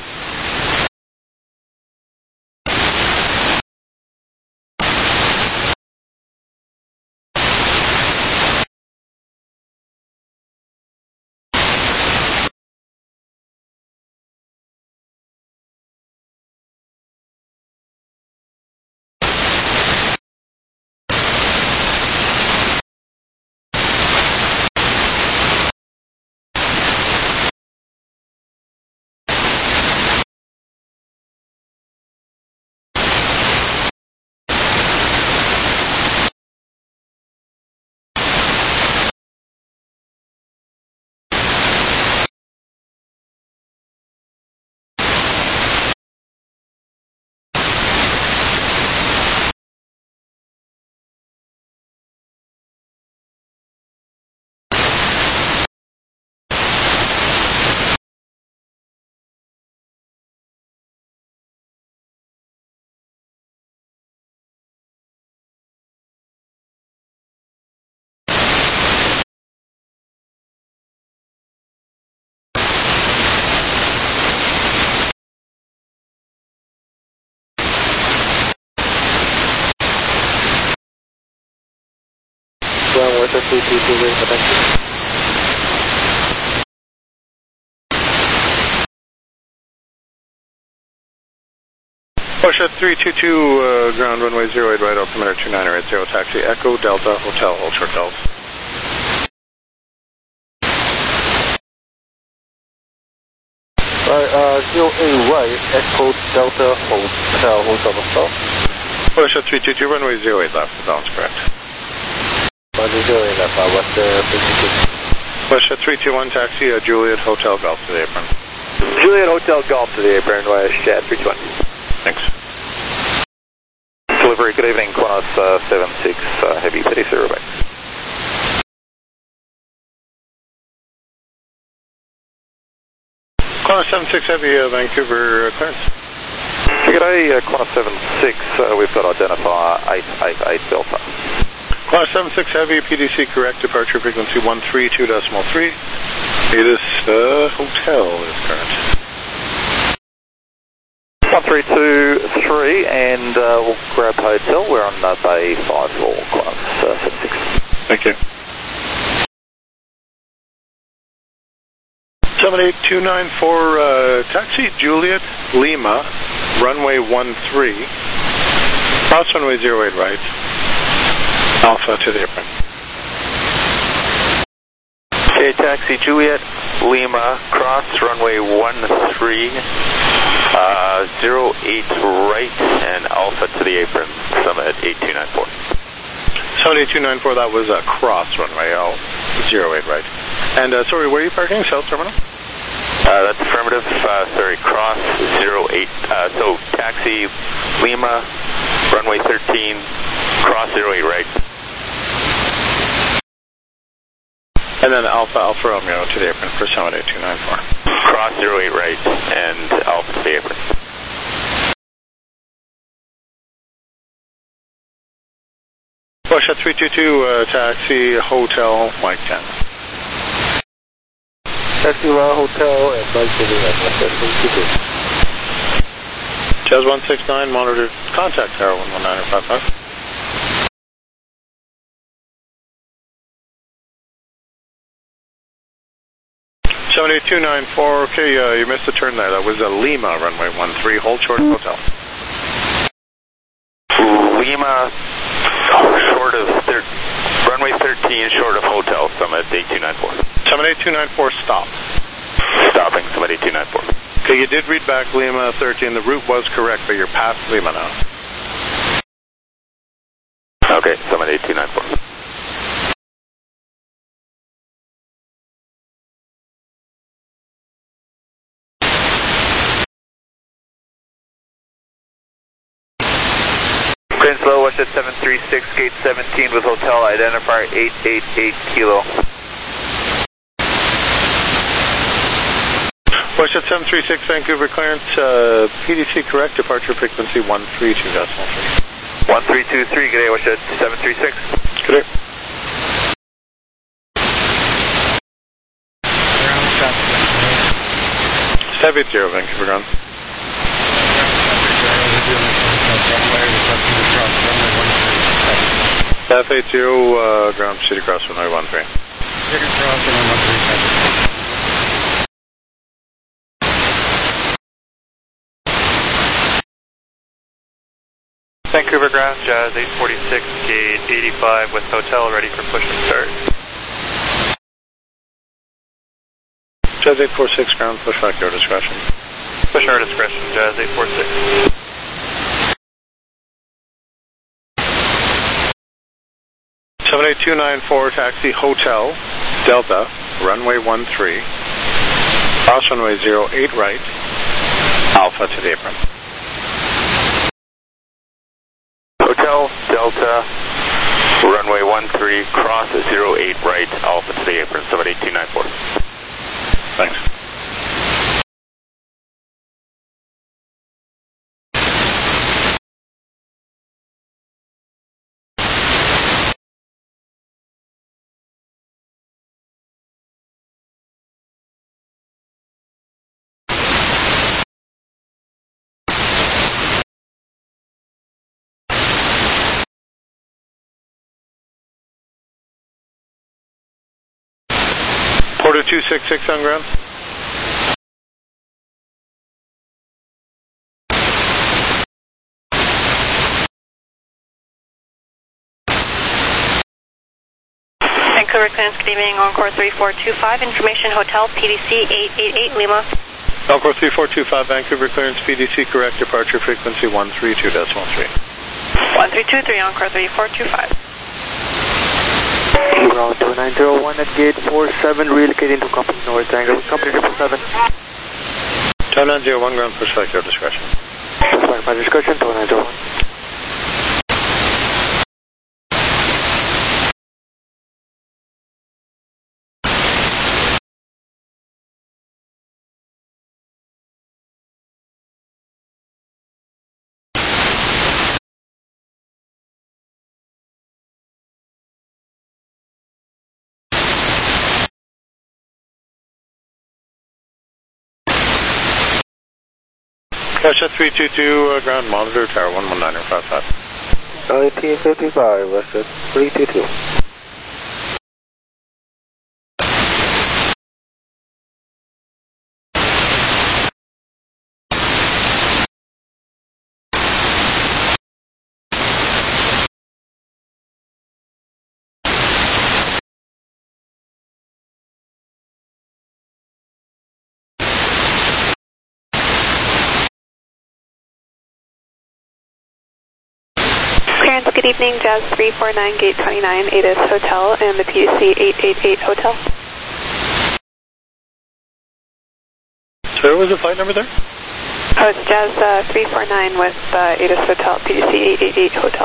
Ground Water two two two, wait for taxi. Push at three two two, uh, ground runway zero eight right, altimeter two niner eight zero, taxi Echo Delta Hotel, hold short Delta. Right, uh, zero eight right, Echo Delta Hotel, Hotel Hotel. Push at three two two, runway zero eight left, the balance correct. Runway zero eight left, uh, what's the fifty-two? Push at three two one, taxi uh, Juliet Hotel Golf to the apron. Juliet Hotel Golf to the apron, via Shad three two one. Thanks. Delivery, good evening, Qantas uh, seven six, uh, heavy city zero back. Qantas seven six Heavy, uh, Vancouver uh, clearance. G'day, uh, Qantas seven six, uh, we've got identifier eight eight eight Delta. Qantas seven six Heavy, P D C correct, departure frequency one three two decimal three. It is uh, hotel is current. one three two three, and uh, we'll grab hotel. We're on uh, bay five for Qantas uh, seven six. Thank you. seven eight two nine four, uh, taxi Juliet Lima, runway one three, cross runway zero eight right, Alpha to the apron. Okay, taxi Juliet Lima, cross runway one three, uh, zero eight right, and Alpha to the apron, summit eight two nine four. seven eight two nine four, that was uh, cross runway L zero eight right. And uh, sorry, where are you parking? South Terminal? Uh, that's affirmative. Uh, sorry, cross zero eight. Uh, so taxi Lima, runway thirteen, cross zero eight right. And then Alpha Alpha Romeo to the apron for seven eight two nine four. Cross zero eight right and Alpha to the apron. Russia three two two, uh, taxi Hotel Mike ten. Taxi La Hotel and Mike ten, three two two. Jazz one six nine, monitor contact tower one one nine five five. seven eight two nine four, okay, uh, you missed a turn there. That was a Lima, runway one three, hold short of hotel. Lima, oh, short of, thir runway thirteen, short of hotel, summit eight two nine four. seven eight two nine four, stop. Stopping, summit eight two nine four. Okay, you did read back Lima thirteen, the route was correct, but you're past Lima now. Okay, summit eight two nine four. Prince-Low, West at seven three six, gate seventeen with hotel, identifier eight eight eight kilo. West at seven three six, Vancouver clearance, uh, P D C correct, departure frequency one three two decimal three. one three two three, good day, West at seven three six. Good day. seven eight zero, Vancouver ground. F eight zero, uh, ground City Cross runway one three. City Cross runway one three seven. Vancouver ground, Jazz eight forty-six, gate eighty-five with hotel ready for push and start. Jazz eight forty-six, ground, push back your discretion. Push our discretion, Jazz eight forty-six. seven eight two nine four, taxi Hotel, Delta, runway one three, cross runway zero eight right, Alpha to the apron. Hotel, Delta, runway one three, cross zero eight right, Alpha to the apron, seven eight two nine four. Thanks. Porter two six six on ground. Vancouver clearance, good evening, Encore three four two five, information hotel, P D C eight eight eight Lima. Encore three four two five, Vancouver clearance, P D C correct, departure frequency one three two decimal three. one three two three, Encore three four two five. Ground two nine zero one at gate four seven, relocating to company north angle, company triple seven. two nine zero one, ground, push back your discretion. Push back my discretion, two nine zero one. Russia three two two, uh, ground monitor, tower one one nine five five. eighteen fifty-five, Russia three two two. Clearance, good evening, Jazz three four nine, gate twenty-nine, A T I S Hotel, and the P D C eight eight eight Hotel. So what was the flight number there? Oh, it's Jazz uh, three four nine with uh, A T I S Hotel, P D C eight eight eight Hotel.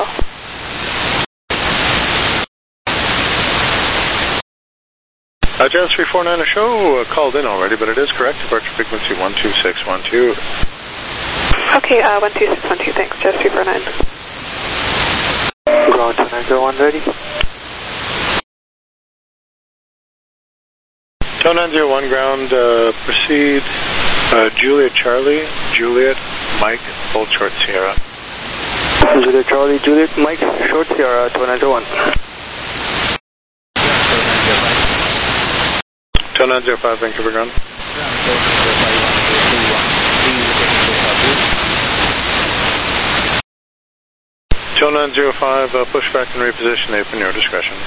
Uh, Jazz three four nine, a show uh, called in already, but it is correct. Departure frequency one two six one two. Okay, uh, one two six one two, thanks, Jazz three four nine. Ground two nine zero one ready. two nine zero one ground, uh, proceed. Uh, Juliet Charlie, Juliet, Mike, hold short Sierra. Juliet Charlie, Juliet, Mike, short Sierra, two nine zero one. two nine zero five, Vancouver ground. two nine zero five, uh, push back and reposition, open your discretion.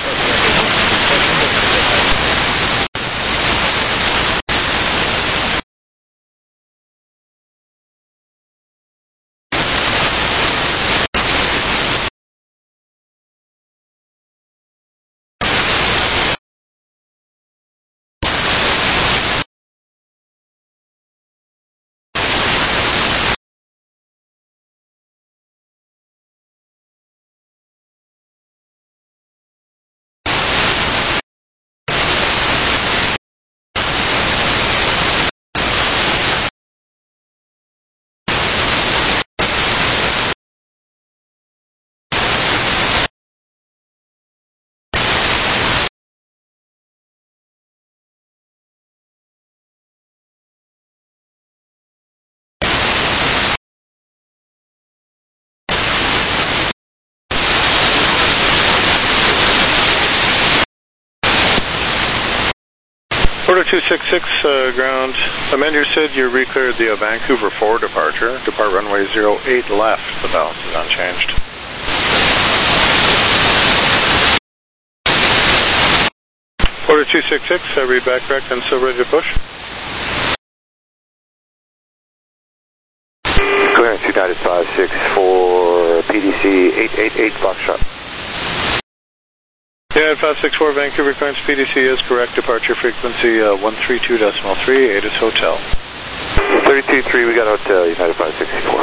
Order two six six, uh, ground. Amender said you re-cleared the uh, Vancouver four departure. Depart runway zero eight left. The balance is unchanged. Order two six six, uh, read back correct and still ready to push. Clearance United five six four, P D C eight eight eight Foxtrot. United five six four, Vancouver clearance, P D C is correct. Departure frequency uh, one three two decimal three, A T I S Hotel. thirty-two three, we got hotel, United five six four.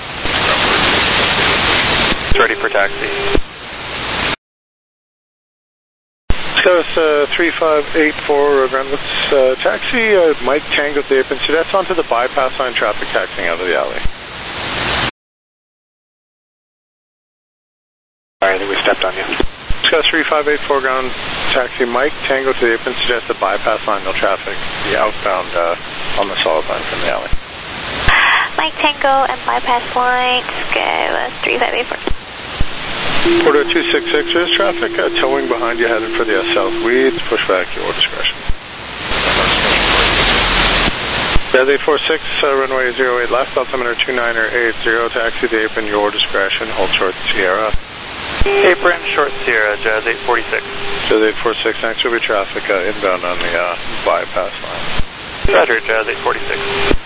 It's ready for taxi. Scos uh, three five eight four, uh, ground with uh, taxi, uh, Mike Tango at the Ape Institute. That's onto the bypass line traffic taxiing out of the alley. Alright, I think we stepped on you. Scos three five eight four, ground taxi, Mike Tango to the Ape Institute. Suggest the bypass line, no traffic. The outbound uh, on the solid line from the alley. Mike Tango and bypass line, Scos three five eight four. Order two six six, there's traffic uh, towing behind you headed for the uh, South Weeds. Push back, your discretion. Jazz eight four six, uh, runway zero eight left, altimeter two niner eight zero, taxi to Apron, your discretion, hold short Sierra. Apron, short Sierra, Jazz eight forty-six. Jazz eight four six, next will be traffic uh, inbound on the uh, bypass line. Roger, Jazz eight forty-six.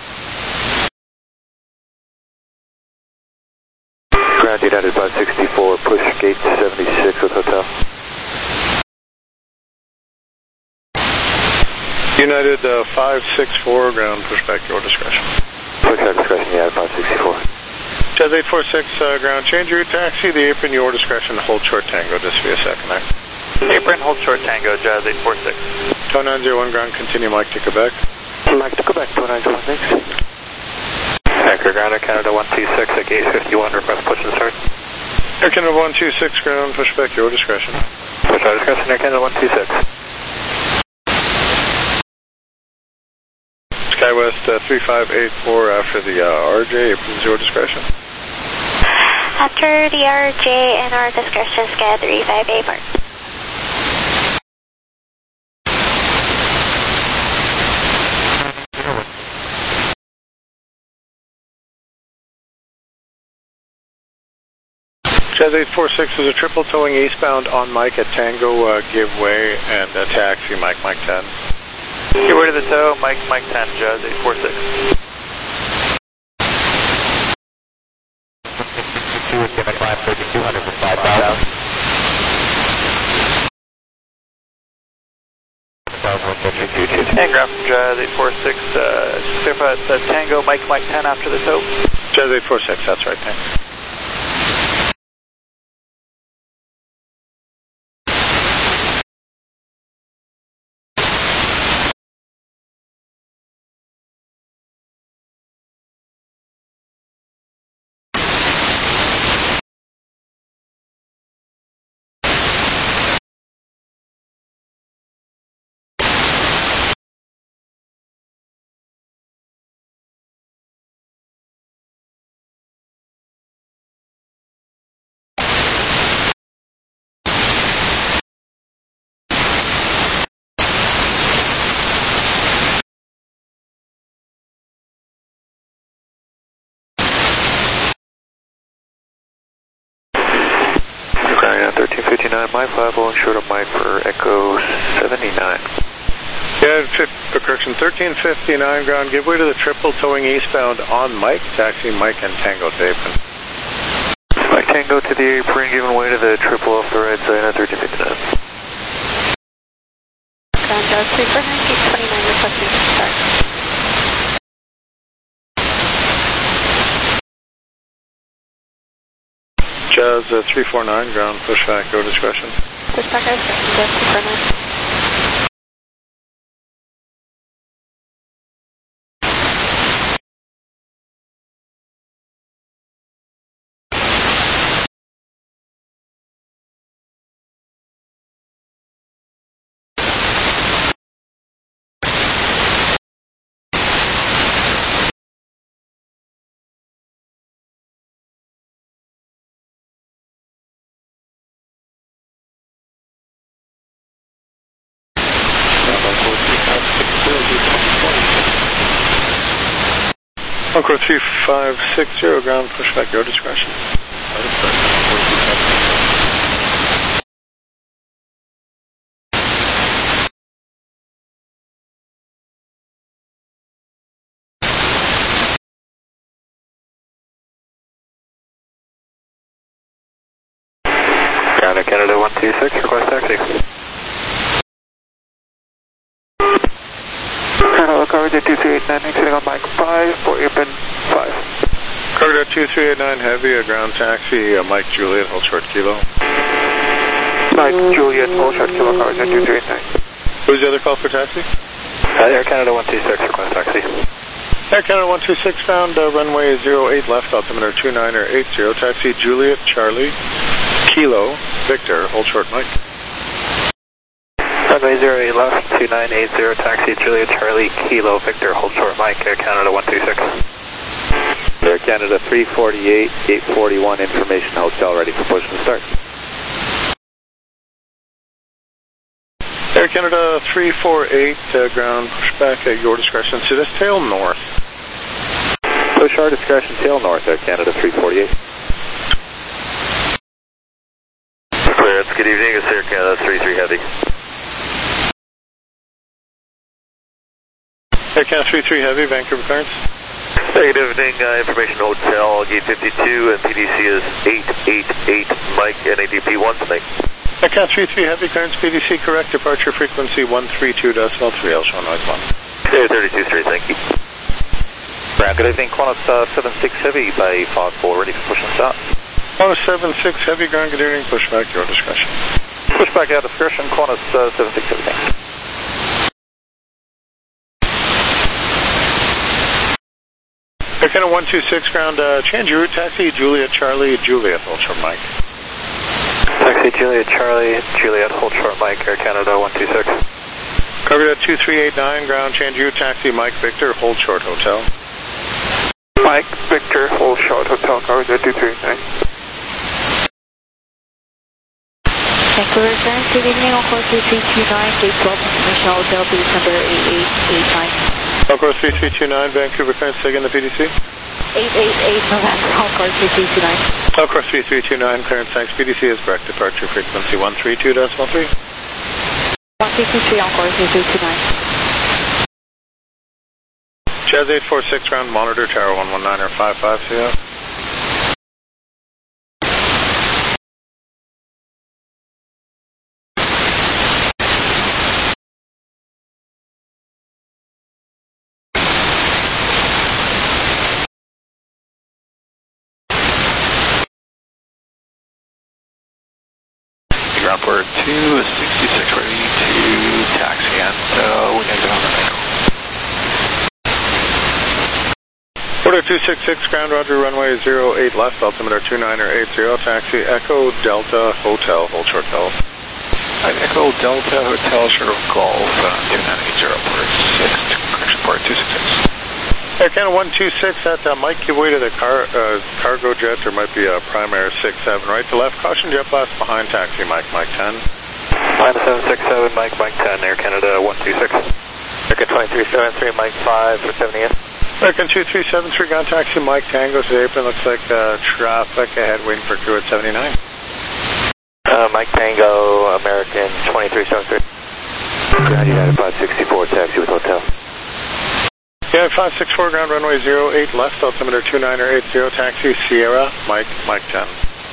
Ground United five sixty-four, push gate seventy-six with hotel. United uh, five six four, ground, push back, your discretion. Push our discretion, United five sixty-four. Jazz eight four six, uh, ground, change route, taxi, the Apron, your discretion, hold short Tango, just be a second there. Apron, hold short Tango, Jazz eight four six. two nine zero one, ground, continue, Mike to Quebec. Mike to Quebec, two nine zero one, thanks. Anchor Ground, Air Canada one two six at gate fifty-one, request push and start. Air Canada one two six, ground, push back, your discretion. Push our discretion, Air Canada one two six. SkyWest uh, three five eight four after the uh, R J, April's your discretion. After the R J and our discretion, Sky three five eight four. Jazz eight four six is a triple towing eastbound on Mike at Tango, uh, give way, and uh, taxi, Mike, Mike ten. Get way to the tow, Mike, Mike ten, Jazz eight four six. five thirty-two hundred. And ground from Jazz eight four six, uh, just clarify it says Tango, Mike, Mike ten after the tow. Jazz eight four six, that's right, thanks. thirteen fifty-nine, my five will short of Mike for Echo seventy-nine. Yeah, correction, thirteen fifty-nine ground, give way to the triple towing eastbound on Mike, taxi Mike and Tango to apron. Mike Tango to the apron, giving way to the triple off the right side at thirteen fifty-nine. Ground Jazz three four nine, gate twenty-nine, requesting start. Jazz uh, three four nine, ground pushback, go discretion. Pushback, I was Jazz three four nine. Encore three five six zero, ground pushback, your discretion. Ground Canada one two six, request taxi. Colonel, coverage at two three eight nine, exiting on Mike five for apron five. Coverage at two three eight nine, heavy, a ground taxi, uh, Mike Juliet, hold short kilo. Mike Juliet, hold short kilo, coverage at two three eight nine. Who's the other call for taxi? Uh, Air Canada one two six, request taxi. Air Canada one two six, ground, uh, runway zero eight left, altimeter two niner eight zero, taxi Juliet, Charlie, Kilo, Victor, hold short Mike. Runway zero eight left, two nine eight zero, taxi Juliet Charlie Kilo Victor, hold short Mike, Air Canada one two six. Air Canada three forty-eight, gate forty-one, information hotel, ready for push and start. Air Canada three four eight, uh, ground pushback at your discretion, to this tail north. Push our discretion, tail north, Air Canada three forty-eight. Clearance, good evening, it's Air Canada three three heavy. Air Canada three three heavy, Vancouver clearance. Hey, good evening, uh, information hotel, gate fifty-two, and P D C is eight eight eight, Mike, N A D P one, Snake. Air Canada three three heavy, clearance P D C, correct, departure frequency one three two decimal three, L, show noise one. Okay, thirty-two three, thank you. Ground, good evening, Qantas uh, seven six heavy, Bay five four, ready for push and start. Qantas seven six heavy, ground, good evening, pushback, your discretion. Pushback, our discretion, Qantas uh, seven six heavy, thanks. Air Canada one two six, ground, uh, change your route, taxi Juliet Charlie Juliet, hold short Mike. Taxi Juliet Charlie Juliet, hold short Mike, Air Canada one two six. Covered at two three eight nine, ground, change your route, taxi Mike Victor, hold short hotel. Mike Victor, hold short hotel, covered at two three eight nine. Vancouver clearance, good evening, on course three three two nine, gate twelve, information hotel, please number eight eight eight nine. On course three three two nine, Vancouver clearance, again the P D C. eight eight eight November, on course three three two nine. On course three three two nine, clearance, thanks, P D C is correct, departure frequency one three two decimal three. one three two three, on course three three two nine. Jazz eight four six, ground, monitor tower one one nine or five five zero. ground port two sixty-six, ready to taxi, and uh, we negative on the Echo. Order two six six, ground roger, runway zero eight left, altimeter two niner eight zero, taxi Echo Delta Hotel, hold short golf. Right, Echo Delta Hotel, short of golf, uh, two nine eight zero, port six, correction port two six six. Air Canada one two six, that uh, might give way to the car, uh, cargo jet, there might be a Primair six seven, right to left, caution jet blast behind, taxi Mike, Mike ten. Line seven six seven, Mike, Mike ten, Air Canada one two six. American twenty-three seventy-three, Mike five for seventy. American two three seven three, ground taxi Mike Tango to the apron, looks like uh, traffic ahead waiting for crew at seventy-nine. Uh, Mike Tango, American twenty-three seventy-three. Ground United five sixty-four, taxi with hotel. Yeah, five six four, ground runway zero eight left, altimeter two niner eight zero, taxi Sierra, Mike, Mike ten.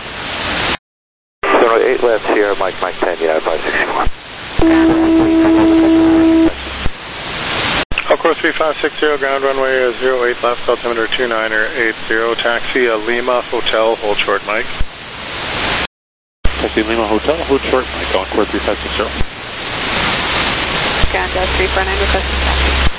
Runway eight left, Sierra, Mike, Mike ten, yeah, five sixty-four. Alcor three five six zero, ground runway zero eight left, altimeter two niner eight zero, taxi uh, Lima Hotel, hold short, Mike. Taxi Lima Hotel, hold short, Mike, Encore three five six zero. Ground Jazz three four nine, requesting taxi.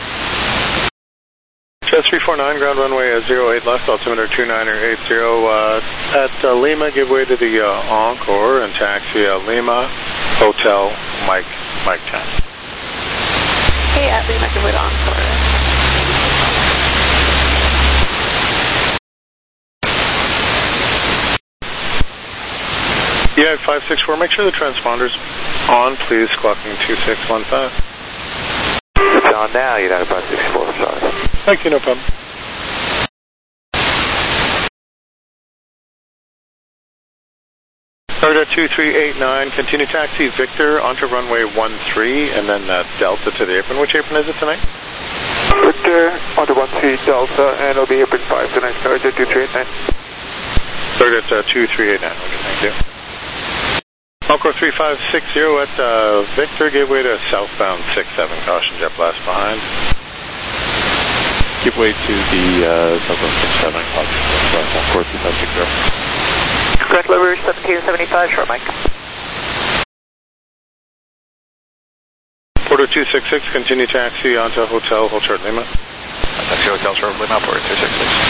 Jazz three four nine, ground runway zero eight left, altimeter two niner eight zero, uh, at uh, Lima, give way to the uh, Encore and taxi uh, Lima Hotel, Mike, Mike ten. Hey, at Lima, give way to Encore. Yeah, five six four, make sure the transponder's on, please, clocking two six one five. It's on now, United five sixty-four, sorry. Thank you, no problem. Target two three eight nine, continue taxi Victor onto runway one three, and then uh, Delta to the apron. Which apron is it tonight? Victor onto one three Delta, and it'll be apron five tonight, Target two three eight nine. Target uh, two three eight nine, okay, thank you. Alcor three five six zero at uh, Victor, give way to southbound six seven, caution jet blast behind. Give way to the uh, southbound six seven, Alcor three five six zero. Correct, Liver seventeen seventy-five, short Mike. Porter two six six, continue taxi onto Hotel, hold short Lima. Taxi Hotel, short Lima, Porter two six six.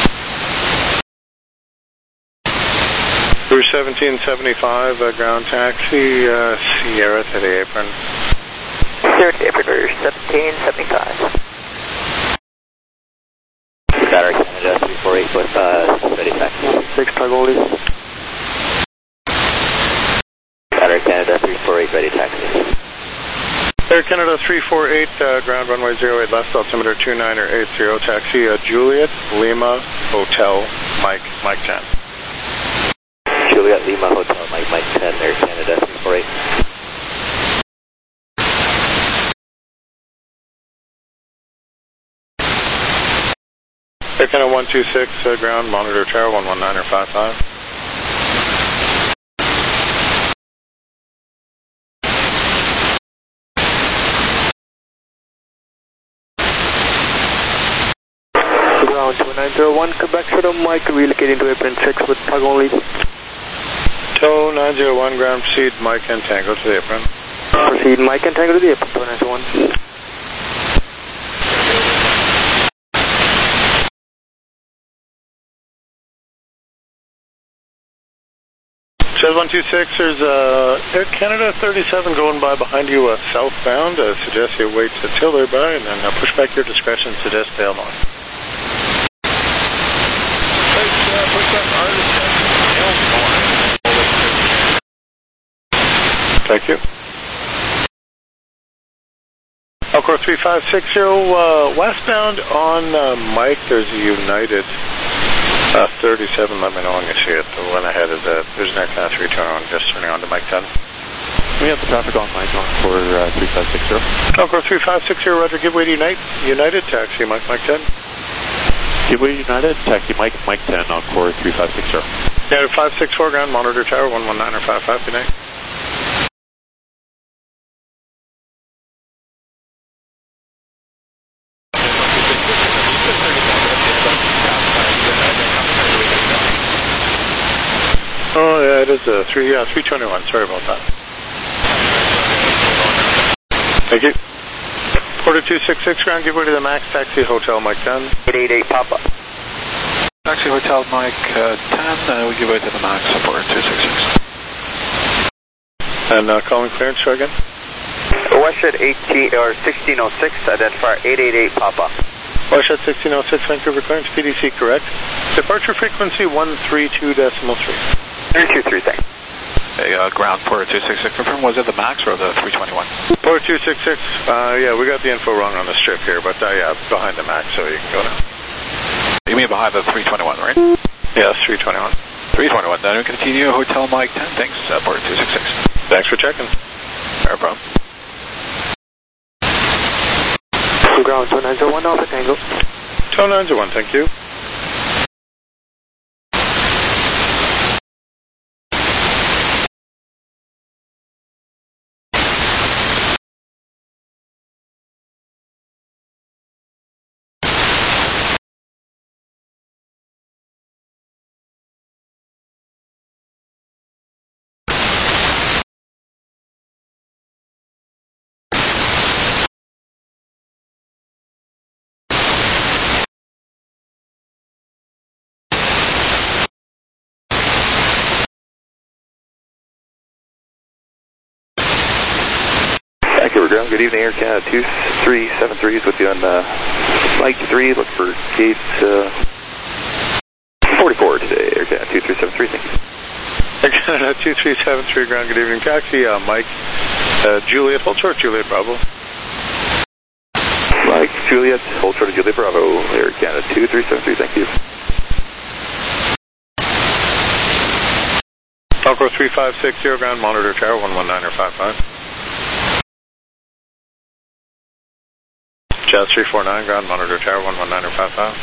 Crew seventeen seventy-five, uh, ground taxi, uh, Sierra to the apron. Sierra to the apron, Rouge seventeen seventy-five. Battery Canada three four eight with uh, ready taxi. Six Pagoli. Battery Canada three four eight, ready taxi. Air Canada three four eight, uh, ground runway zero eight left, altimeter two niner eight zero, taxi uh, Juliet, Lima, Hotel, Mike, Mike ten. Juliet Lima Hotel, Mike, Mike ten, Air Canada three four eight. Air Canada one two six, uh, ground, monitor tower one one niner five five. Ground two nine zero one, Quebec Shuttle, Mike, relocating to apron six with plug only. Tow nine zero one, ground, proceed Mike and Tango to the apron. Proceed Mike and Tango to the apron, two nine zero one. Jazz one two six, there's uh, Air Canada thirty-seven going by behind you uh, southbound. Uh, suggest you wait until they're by and then uh, push back your discretion, suggest tail north. Thank you. Alcor three five six zero, uh, westbound on uh, Mike, there's a United uh, thirty-seven, let me know when you see it. The one ahead is a, there's an Air Canada three turn on, just turning on to Mike ten. We have the traffic on Mike on for uh, three five six zero. Alcor three five six zero, roger, give way to United, United, taxi Mike, Mike ten. Give way to United, taxi Mike, Mike ten, Encore three five six zero. United five six four, ground, monitor tower one one niner five five, good night. Oh, yeah, it is a three, yeah, three twenty-one. Sorry about that. Thank you. Porter two six six, ground, give way to the max, taxi Hotel Mike ten. eight eight eight Papa. Taxi Hotel Mike uh, ten, uh, we give way to the max, Porter two six six. And uh, calling clearance, try again. Westhead eighteen or sixteen oh six, identifier eight eight eight Papa. Westhead sixteen oh six, Vancouver clearance, P D C correct. Departure frequency one three two decimal three. three two three, thanks. Hey, uh, ground Porter two six six, confirm, was it the max or the three twenty-one? Porter two six six, uh, yeah, we got the info wrong on the strip here, but uh, yeah, behind the max, so you can go now. You mean behind the three twenty-one, right? Yeah, it's three twenty-one. three twenty-one, then we continue, Hotel Mike ten, thanks, uh, Porter two six six. Thanks for checking. No problem. Ground two nine zero one, Alpha Tango. two nine zero one, thank you. Vancouver ground, good evening, Air Canada two three seven three is with you on uh, Mike three, look for gate uh, forty-four today, Air Canada two three seven three, thank you. Air Canada two three seven three, ground, good evening, taxi, uh, Mike, uh, Juliet, hold short, Juliet Bravo. Mike, Juliet, hold short of Juliet Bravo, Air Canada two three seven three, thank you. Falco three five six zero, ground, monitor tower one one nine or five five. Jazz three four nine, ground, monitor tower one one nine or five five.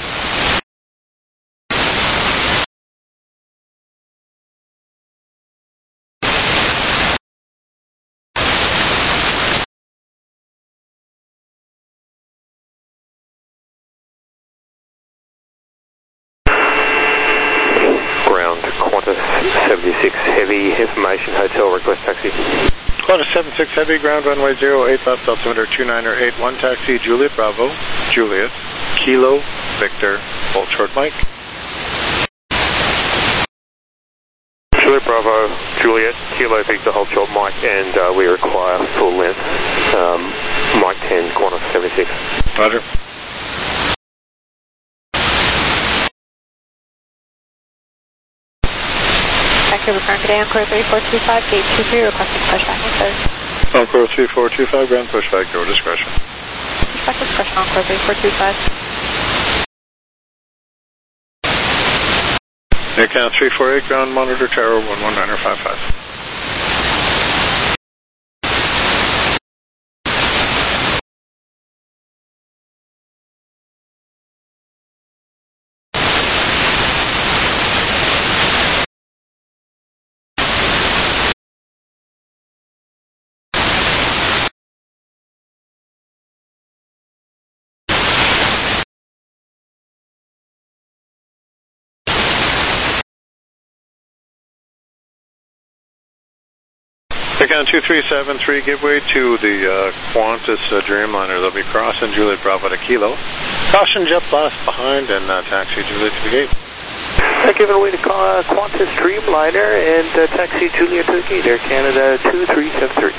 Ground, Qantas seventy-six Heavy, information, hotel request taxi. Qantas seven six Heavy, ground, runway zero eight left, altimeter two nine or eight one, taxi Juliet Bravo, Juliet, Kilo, Victor, hold short Mike. Juliet Bravo, Juliet, Kilo, Victor, hold short Mike, and uh, we require full length, um, Mike ten, Qantas seventy-six. Roger. Vancouver ground, today Encore three four two five, gate two three, requesting pushback, sir. Encore three four two five, ground pushback, your discretion. Pushback discretion, Encore three four two five. Air Canada three four eight, ground, monitor tower one one nine or five five. Air Canada two three seven three, give way to the uh, Qantas uh, Dreamliner. They'll be crossing Juliet Bravo to Kilo. Caution jet blast behind and uh, taxi Juliet to the gate. Uh, giving away to uh, Qantas Dreamliner and uh, taxi Juliet to the gate, Air Canada two three seven three.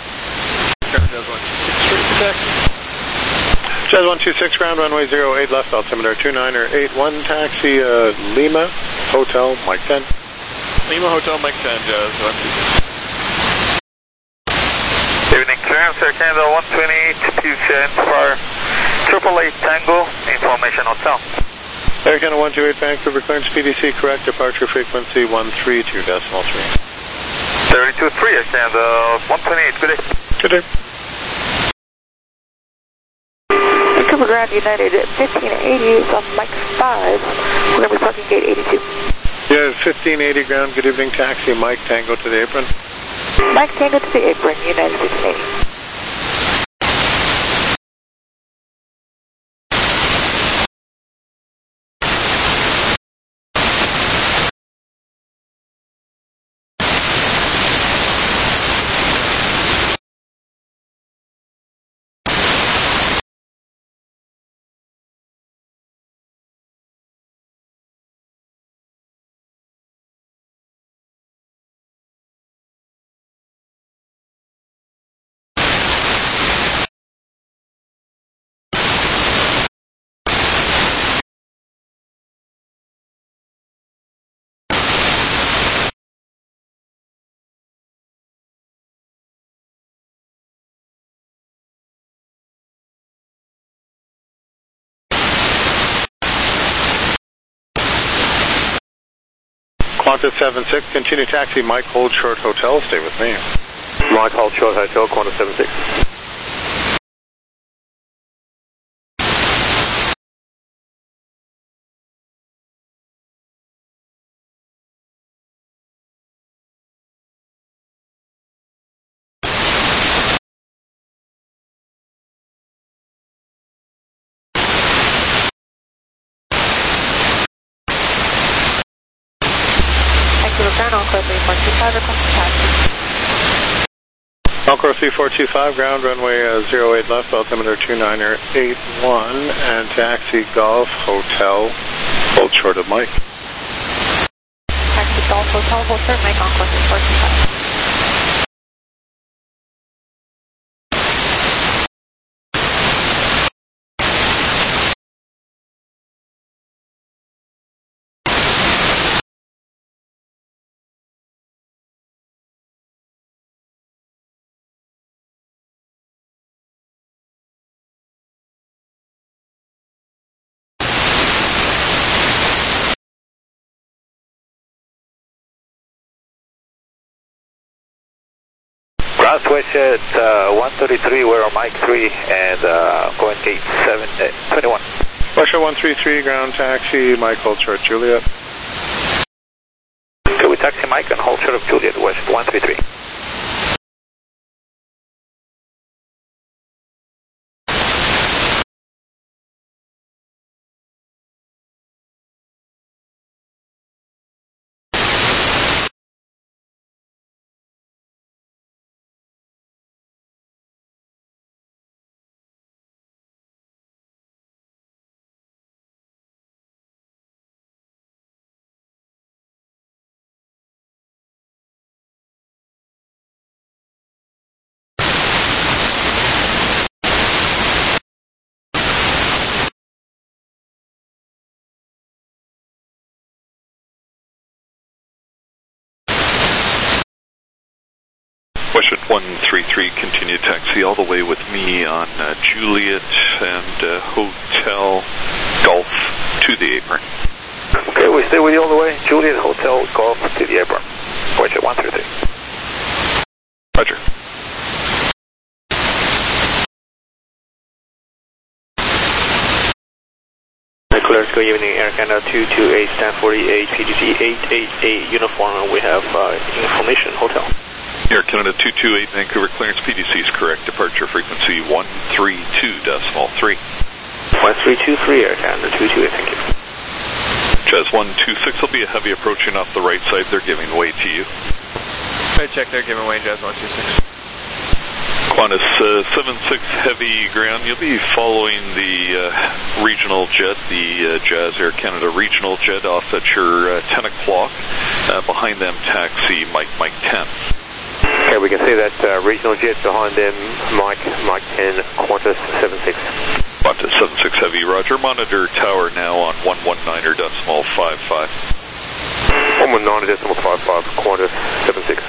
Jazz one two six, ground, runway zero eight left, altimeter two nine or eight one, taxi uh, Lima, Hotel Mike ten. Lima Hotel Mike ten, Jazz one two six. Evening clearance, Air Canada one twenty-eight to send for triple eight Tango, information hotel. Air Canada one two eight, Vancouver clearance, P D C correct, departure frequency one three two decimal three. thirty-two three, Air Canada one twenty-eight, good day. Good day. Vancouver ground, United fifteen eighty is on Mike five. We're going to be parking gate eighty-two. Yeah, fifteen eighty ground, good evening, taxi Mike Tango to the apron. Mike Tango to the apron, United fifteen eighty. Qantas seven six, continue taxi, Mike, hold short hotel, stay with me. Mike, hold short hotel, Qantas seven six. Encore three four two five, ground runway uh, zero eight left, altimeter two nine eight one, and taxi Golf Hotel, hold short of Mike. Taxi Golf Hotel, hold short Mike, Encore three four two five. Crosswind at uh, one thirty-three, we're on Mike three, and uh, going gate seven, uh, twenty-one. Russia one three three, ground taxi, Mike, hold short Juliet. Okay, we taxi Mike and hold short of Juliet, West one three three. Western one three three, continue taxi all the way with me on uh, Juliet and uh, Hotel Golf to the apron. Okay, we stay with you all the way. Juliet, Hotel Golf to the apron. Western one three three. Roger. Clear, good evening, Air Canada two two eight, Stan forty-eight, P D C eight eight eight, uniform, and we have uh, information hotel. Air Canada two two eight, Vancouver clearance, P D C is correct, departure frequency one three two decimal three. one three two three, Air Canada two two eight, thank you. Jazz one two six will be a heavy approaching off the right side, they're giving way to you. I check, they're giving way, Jazz one two six. Qantas uh, seven six heavy ground, you'll be following the uh, regional jet, the uh, Jazz Air Canada regional jet off at your uh, ten o'clock. Uh, behind them, taxi Mike, Mike ten. Okay, we can see that uh, regional jet behind them, Mike, Mike ten, Qantas seven six. Qantas seven six heavy, roger. Monitor tower now on one one nine er decimal five five. one one nine er decimal five five, Qantas seven six.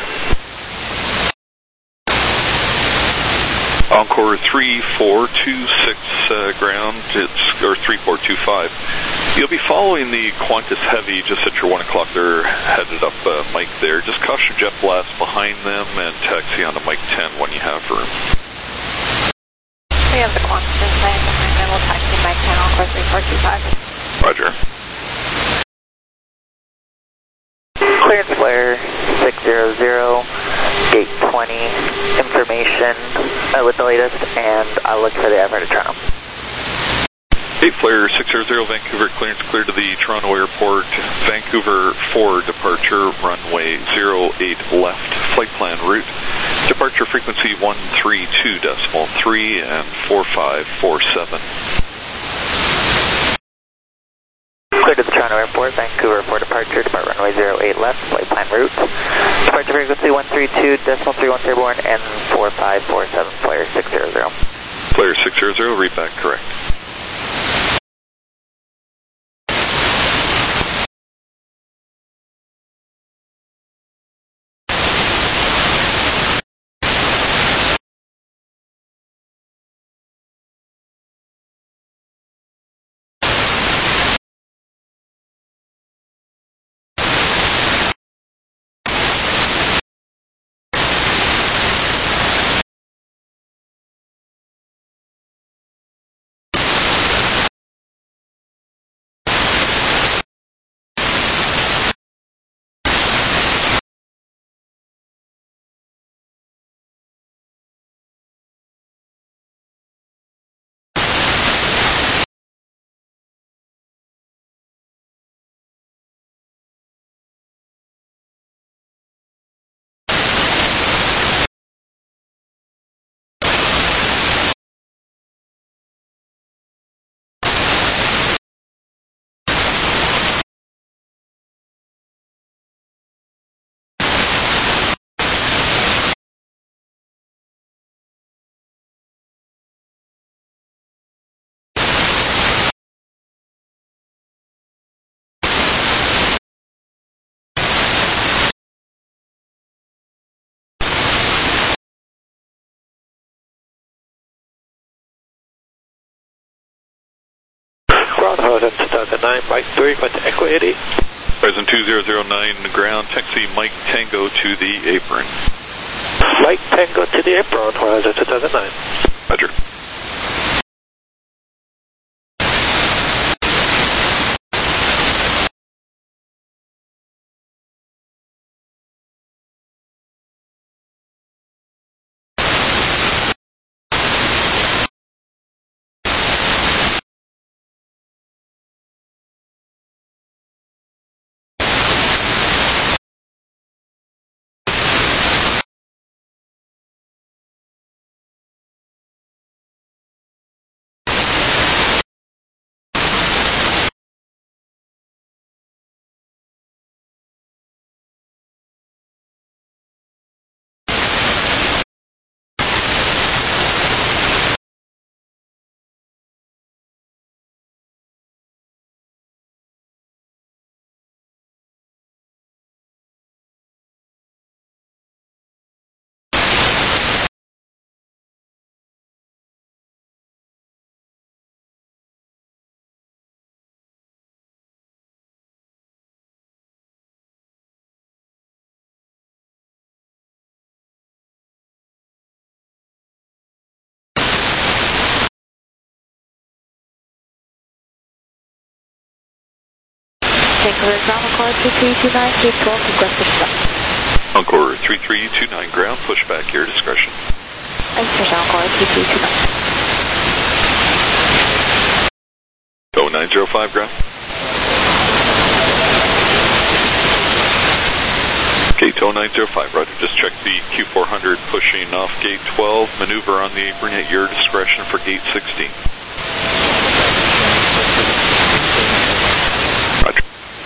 Encore three four two six uh, ground, it's, or three four two five. You'll be following the Qantas Heavy just at your one o'clock. They're headed up uh, Mike there. Just caution jet blast behind them and taxi on to Mike ten when you have room. We have the Qantas in plan behind them. We'll taxi Mike ten, Encore three four two five. Roger. Clearance flare six zero zero, gate twenty, information uh, with the latest, and I'll look for the Everett to Toronto. eight Flare six zero zero, Vancouver clearance clear to the Toronto Airport, Vancouver four departure, runway zero eight left, flight plan route, departure frequency one three two decimal three and four five four seven. Clear to the Toronto Airport, Vancouver for departure, depart runway zero eight left, flight plan route. Departure frequency one three two decimal three one airborne and four five four seven, Flare six zero zero. Flare six zero zero, read back correct. Present two thousand nine, Mike three, going to Echo eighty. Present two zero zero nine, ground, taxi Mike Tango to the apron. Mike Tango to the apron, Horizon two thousand nine. Roger. Vancouver ground, Encore three three two nine, gate twelve, request pushback. Encore three three two nine, ground, pushback, your discretion. Extension Encore three three two nine. Go nine zero five, ground. Gate oh nine zero five, roger. Just check the Q four hundred pushing off gate twelve. Maneuver on the apron at your discretion for gate sixteen. Roger.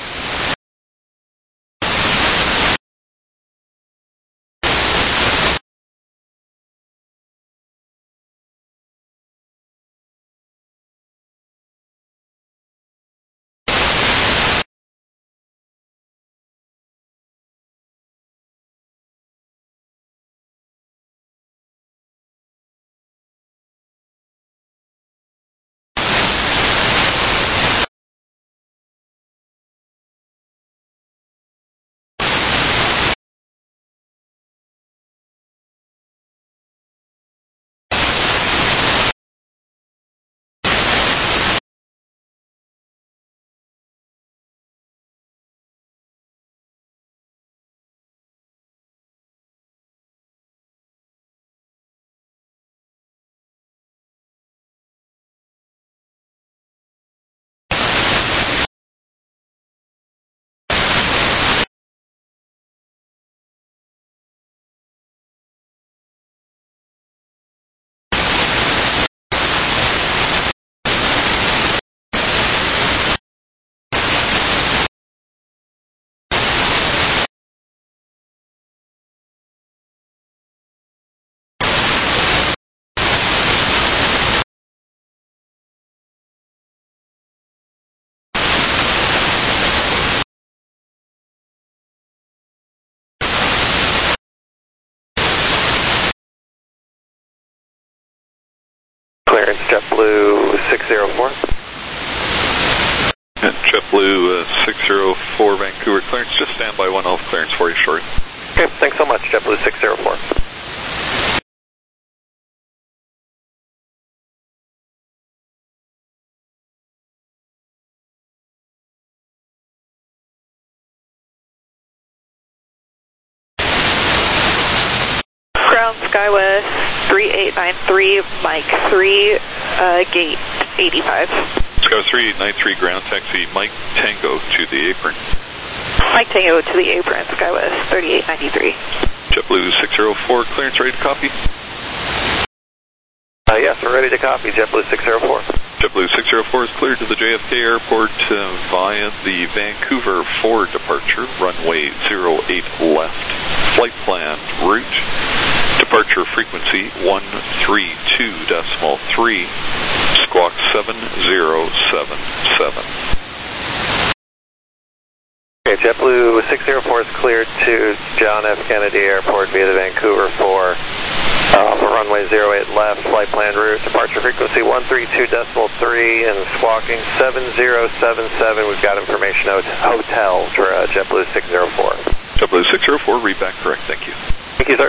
Clearance JetBlue six zero four. And JetBlue uh, six zero four Vancouver clearance, just stand by one off clearance for you short. Okay, thanks so much, JetBlue six zero four. Ground SkyWest three eight nine three, Mike three, uh, gate eighty-five. SkyWest three eight nine three, ground taxi Mike Tango to the apron. Mike Tango to the apron, SkyWest thirty-eight ninety-three. JetBlue six zero four, clearance ready to copy? Uh, yes, we're ready to copy, JetBlue six zero four. JetBlue six zero four is cleared to the J F K Airport uh, via the Vancouver four departure, runway zero eight left. Flight plan, route, departure frequency one three two decimal three, squawk seven zero seven seven. Okay, JetBlue six zero four is cleared to John F. Kennedy Airport via the Vancouver four. Uh, runway zero eight left, flight plan route, departure frequency one three two decimal three, and squawking seven zero seven seven. We've got information out hotel for uh, JetBlue six zero four. JetBlue six zero four, read back correct, thank you. Thank you, sir.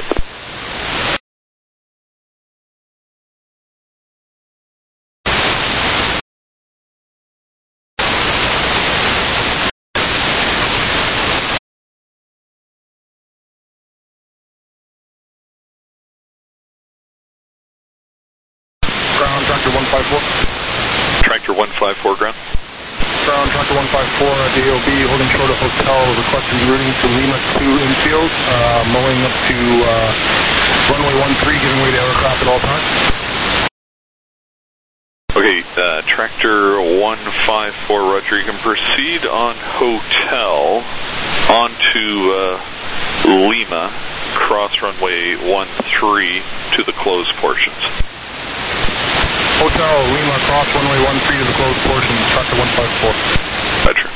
Ground, Tractor one five four. Tractor one five four, ground. Ground, Tractor one five four, D O B holding short of hotel, requesting routing to Lima two infield, uh, mowing up to uh, runway one three, giving way to aircraft at all times. Okay, uh, Tractor one five four, roger. You can proceed on hotel onto uh, Lima, cross runway one three to the closed portions. Hotel, Lima, cross runway one three to the closed portion, Tractor one five four. Roger.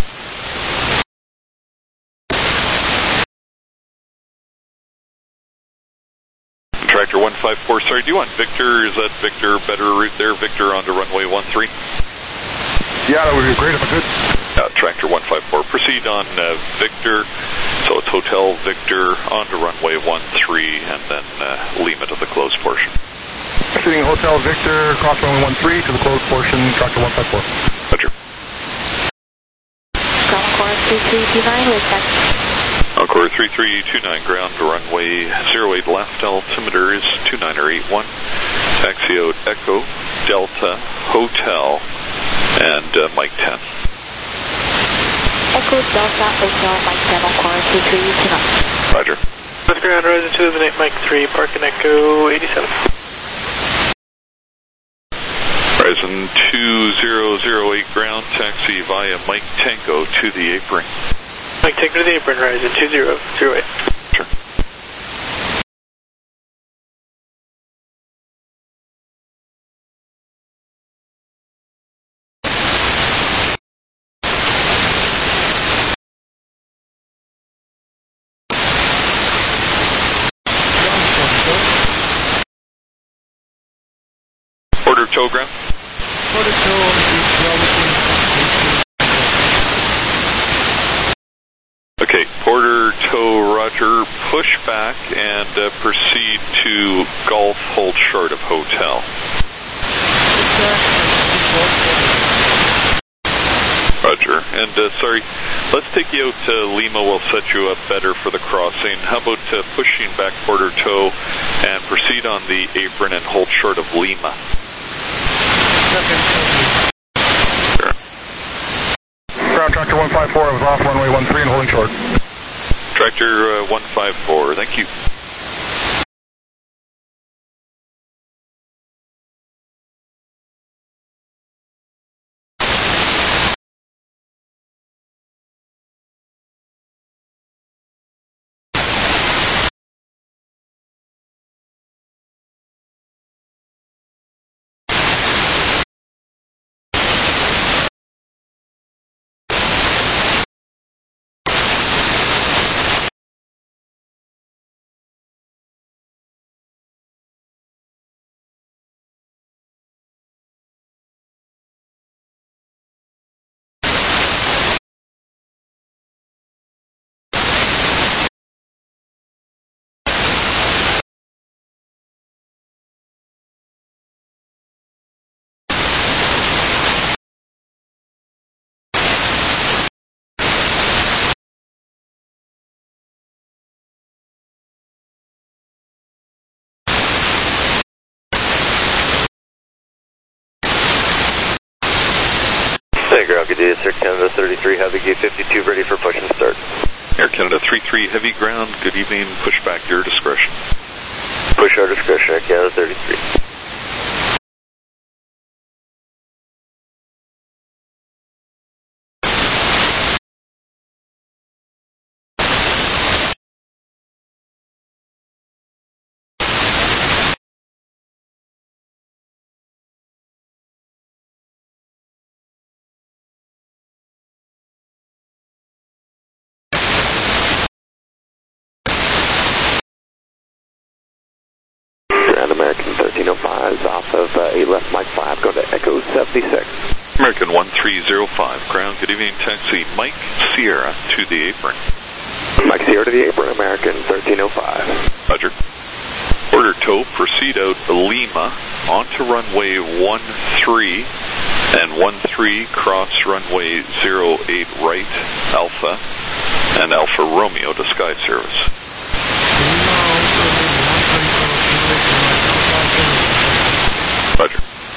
Tractor one five four, sorry, do you want Victor? Is that Victor, better route there, Victor onto runway one three? Yeah, that would be great if I could. Uh, Tractor one five four, proceed on uh, Victor, so it's Hotel Victor onto runway one three, and then uh, Lima to the closed portion. Proceeding Hotel Victor, cross runway one three to the closed portion, Tractor one five four. Roger. Ground core three three two nine, with taxi. Encore three three two nine, ground to runway zero eight left, altimeter is two niner eight one, taxi out Echo, Delta, Hotel, and uh, Mike ten. Echo, Delta, Hotel, Mike ten, Encore three three two nine. Roger. West ground, Horizon two seven eight, Mike three, Park and Echo eighty-seven. Horizon two zero zero eight, ground, taxi via Mike Tango to the apron. Mike Tango to the apron, Horizon two zero zero eight. Sure. Order tow, ground. Order Okay, Porter tow, roger, push back and uh, proceed to Golf, hold short of Hotel. Roger, and uh, sorry, let's take you out to Lima, we'll set you up better for the crossing. How about uh, pushing back Porter tow and proceed on the apron and hold short of Lima? Sure. Ground Tractor one five four, I was off runway one three and holding short. Tractor uh, one five four, thank you. Hey, ground, good day, Air Canada thirty-three, Heavy Gate fifty-two, ready for push and start. Air Canada three three, heavy ground, good evening, push back your discretion. Push our discretion, Air Canada thirty-three. American thirteen oh five is off of uh, eight left, Mike five, go to Echo seventy-six. American one three zero five, ground, good evening, taxi Mike Sierra to the apron. Mike Sierra to the apron, American thirteen oh five. Roger. Order tow, proceed out Lima, onto runway one three, and one three, cross runway zero eight right, Alpha, and Alpha Romeo to Sky Service. Roger.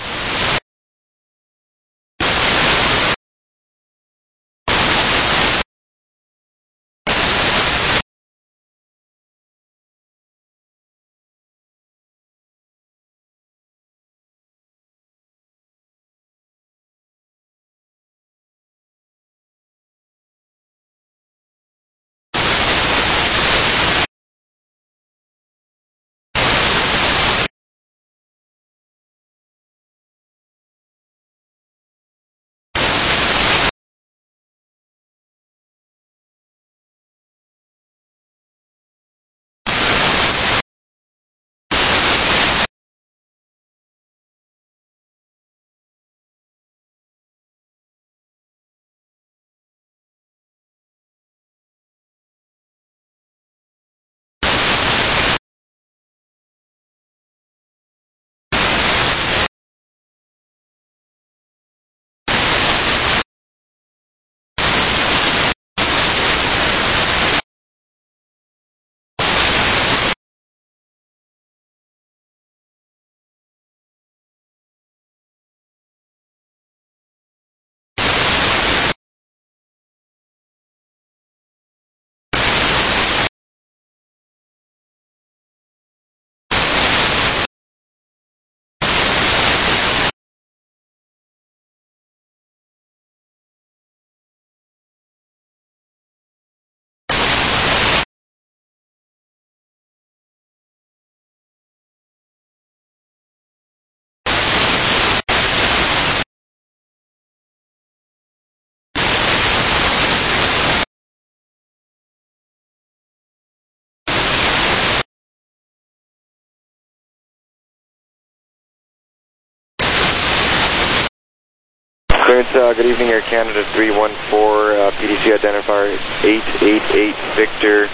Clearance, uh, good evening, Air Canada three one four, uh, P D C identifier eight eight eight Victor.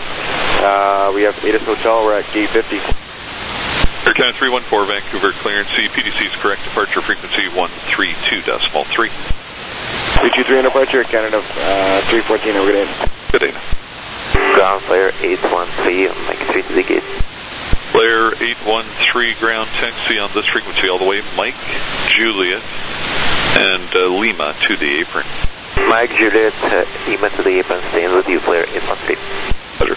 Uh, we have Atis Hotel, we're at gate fifty. Air Canada three one four, Vancouver, clearance, C, P D C is correct, departure frequency one three two decimal three. three two three on departure, Air Canada uh, three fourteen, over to in. Good day. Ground Flare eight one three, Mike three to the gate. Flare eight one three, ground taxi on this frequency all the way, Mike, Juliet, and uh, Lima to the apron. Mike, Juliet, uh, Lima to the apron, staying with you, Flare eight one three. Roger.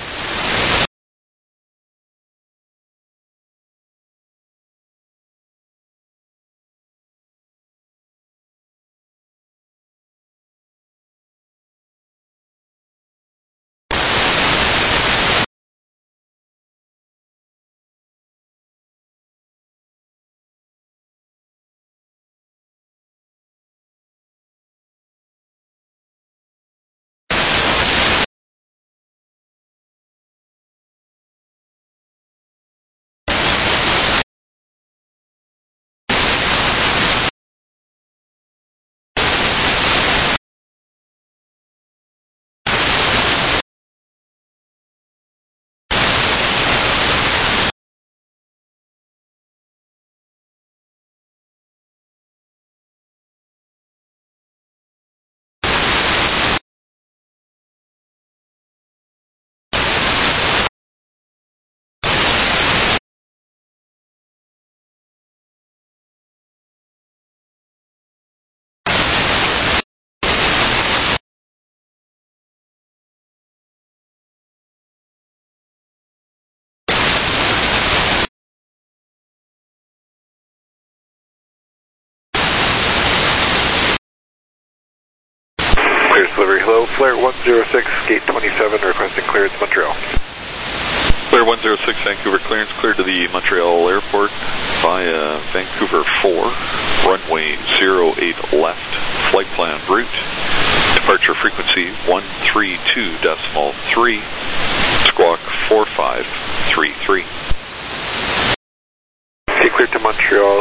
Clearance delivery, hello, Flare one zero six, gate twenty-seven, requesting clearance Montreal. Flare one zero six, Vancouver, clearance, cleared to the Montreal airport via Vancouver four, runway zero eight left, flight plan route, departure frequency one three two decimal three, squawk four five three three.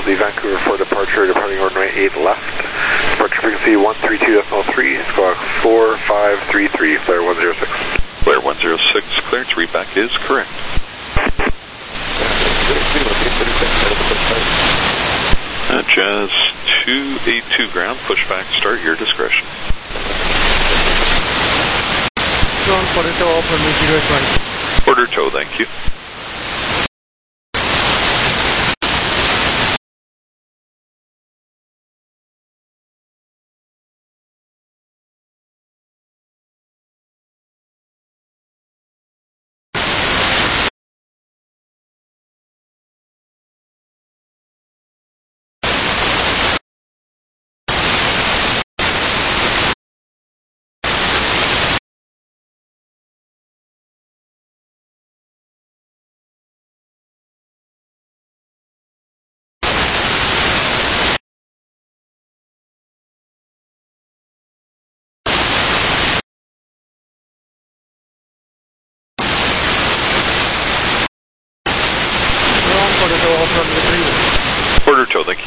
the Vancouver four departure, departing runway eight left. Departure frequency one three two point three, squawk four five three three, flare one zero six. Flare one zero six, clearance readback is correct. Uh, Jazz two eighty-two ground, pushback start, your discretion. Ground for the tow, open with zero eight right. Order tow, thank you. Order tow, thank you.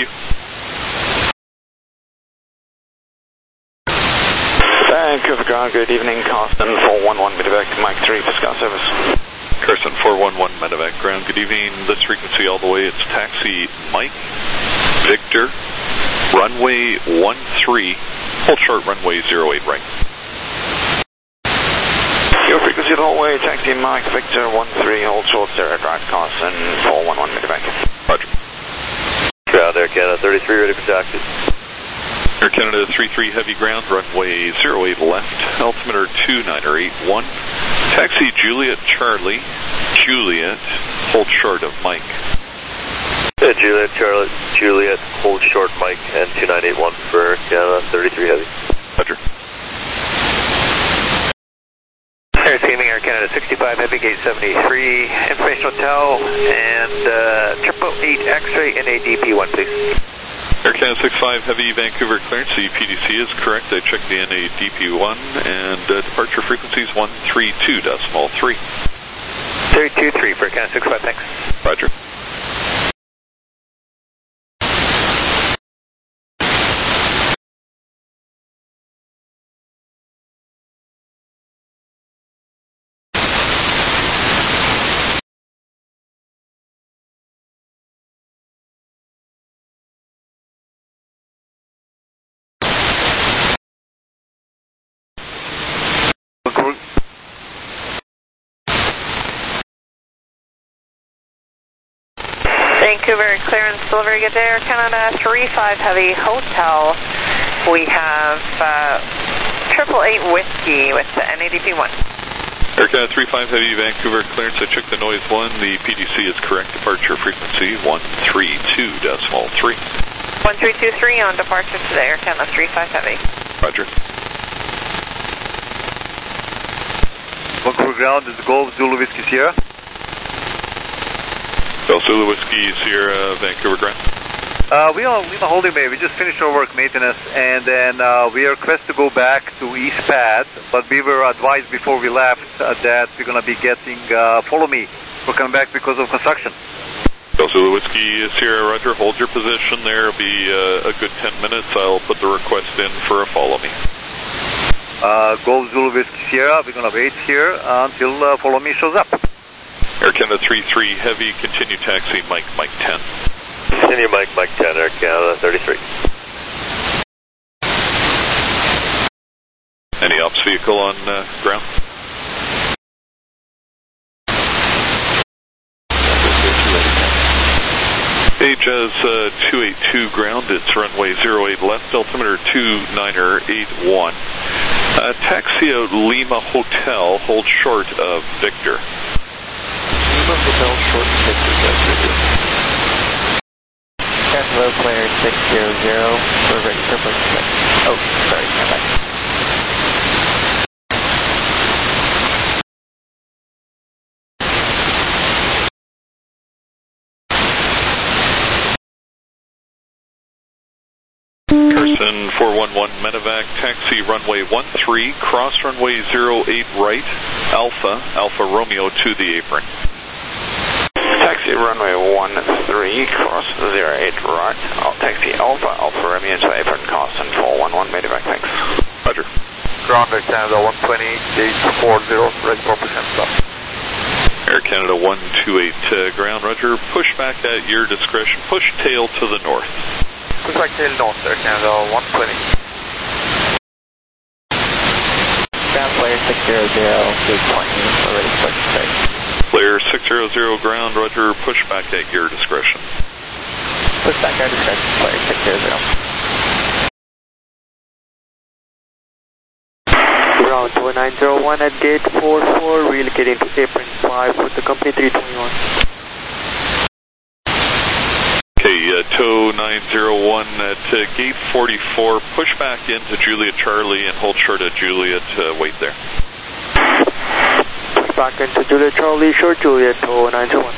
Vancouver ground, good evening, Carson four one one, medevac Mike three for Scout service. Carson four one one, medevac ground, good evening, this frequency all the way, it's taxi Mike, Victor, runway one three, hold short runway zero eight right. Your frequency the whole way, taxi Mike, Victor one three, hold short zero right, Carson four one one, medevac. Roger. Ground Air Canada thirty-three, ready for taxi. Air Canada three three, heavy ground, runway zero eight left, altimeter two niner eight one. Taxi Juliet Charlie, Juliet, hold short of Mike. Yeah, Juliet Charlie, Juliet, hold short Mike, and two nine eight one for Air Canada thirty-three heavy. Roger. Air Teaming Air Canada sixty-five Heavy, gate seventy-three, information hotel, and uh, triple eight X-ray N A D P one, please. Air Canada sixty-five Heavy, Vancouver clearance, the P D C is correct. I checked the N A D P one, and uh, departure frequencies one three two decimal three. three two three for Air Canada sixty-five, thanks. Roger. Vancouver clearance delivery, good day, Air Canada three five Heavy Hotel. We have uh, triple eight Whiskey with the N A D P one. Air Canada three five Heavy, Vancouver clearance, I checked the noise one, the P D C is correct, departure frequency one three two decimal three. one three two three on departure today, Air Canada three five Heavy. Roger. Vancouver ground is Golf Zulu Whiskey Sierra. Golf Zulu Whiskey Sierra, Vancouver ground. Uh, we are Lima Holding Bay. We just finished our work maintenance, and then uh, we are requested to go back to East Pad, but we were advised before we left uh, that we're going to be getting uh, follow me. We're coming back because of construction. Golf Zulu Whiskey Sierra, Roger. Hold your position there. It'll be uh, a good ten minutes. I'll put the request in for a follow me. Uh, Golf Zulu Whiskey Sierra, we're going to wait here until uh, follow me shows up. Air Canada three three Heavy, continue taxi Mike, Mike ten. Continue Mike, Mike ten, Air Canada thirty-three. Any ops vehicle on uh, ground? Jazz uh, two eighty-two ground, it's runway zero eight left, altimeter two niner eight one. Uh, taxi out Lima Hotel, hold short of Victor. Lima Hotel, short of Victor, that's Victor. Hello, player six zero zero, we're ready for approach. Oh, sorry, stand by. Carson four one one Medevac, taxi runway one three, cross runway zero eight right, Alpha, Alpha Romeo to the apron. Taxi taxi runway one three, cross zero eight right. I'll taxi Alpha, Alpha Romeo to apron, Carson four one one, medevac, thanks. Roger. Ground Air Canada one twenty, gate four zero, ready for percent stop. Air Canada one two eight, uh, ground, roger. Push back at your discretion. Push tail to the north. Push back tail north, Air Canada one twenty. Ground player six zero zero, gate twenty, ready for taxi. Player six zero zero, ground, roger. Push back at your discretion. Push back at your discretion, player six zero zero. Ground two nine zero one at gate four four, relocating to apron five with the company three twenty-one. Okay, uh, tow nine zero one at uh, gate forty-four. Push back into Juliet Charlie and hold short at Juliet. Uh, wait there. Push back into Juliet Charlie, short Juliet, tow nine zero one.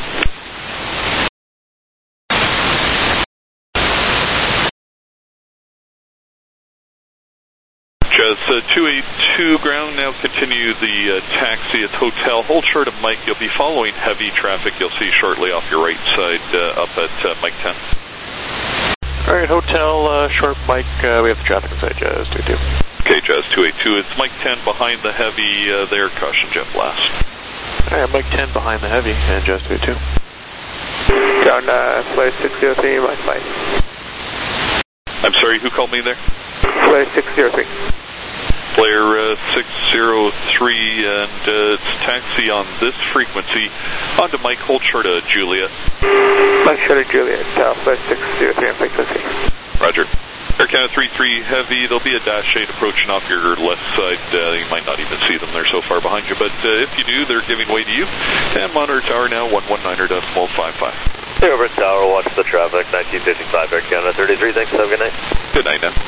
Jazz uh, two eight two, ground, now continue the uh, taxi at Hotel. Hold short of Mike. You'll be following heavy traffic. You'll see shortly off your right side uh, up at uh, Mike ten. Alright, Hotel, uh, short Mike, uh, we have the traffic inside Jazz two eight two. Okay, Jazz two eight two, it's Mike ten behind the heavy uh, there, caution jet blast. Alright, Mike ten behind the heavy and Jazz two eight two. Ground, uh, flare six zero three, right five. I'm sorry, who called me there? Flare six zero three. Player uh, six zero three, and uh, it's taxi on this frequency. On to Mike, hold short of Juliet. Mike short of Juliet, uh, flare six zero three, and frequency. Roger. Air Canada three three heavy, there'll be a dash eight approaching off your left side. Uh, you might not even see them, they're so far behind you, but uh, if you do, they're giving way to you. And monitor tower now, one one niner decimal five five. Hey, over at tower, watch the traffic, nineteen fifty-five, Air Canada thirty-three, thanks, have a good night. Good night now.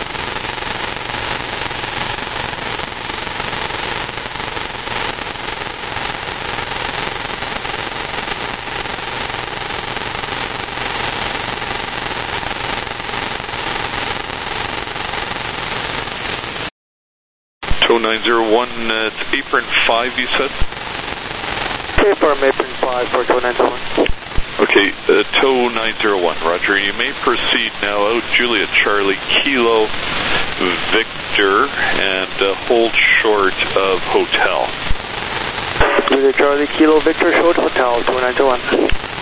nine zero one, uh, it's apron five, you said? Okay, firm apron five for tow nine zero one. Okay, uh, tow nine zero one, roger. You may proceed now out Juliet Charlie Kilo Victor and uh, hold short of Hotel. Juliet Charlie Kilo Victor, short Hotel, tow nine zero one.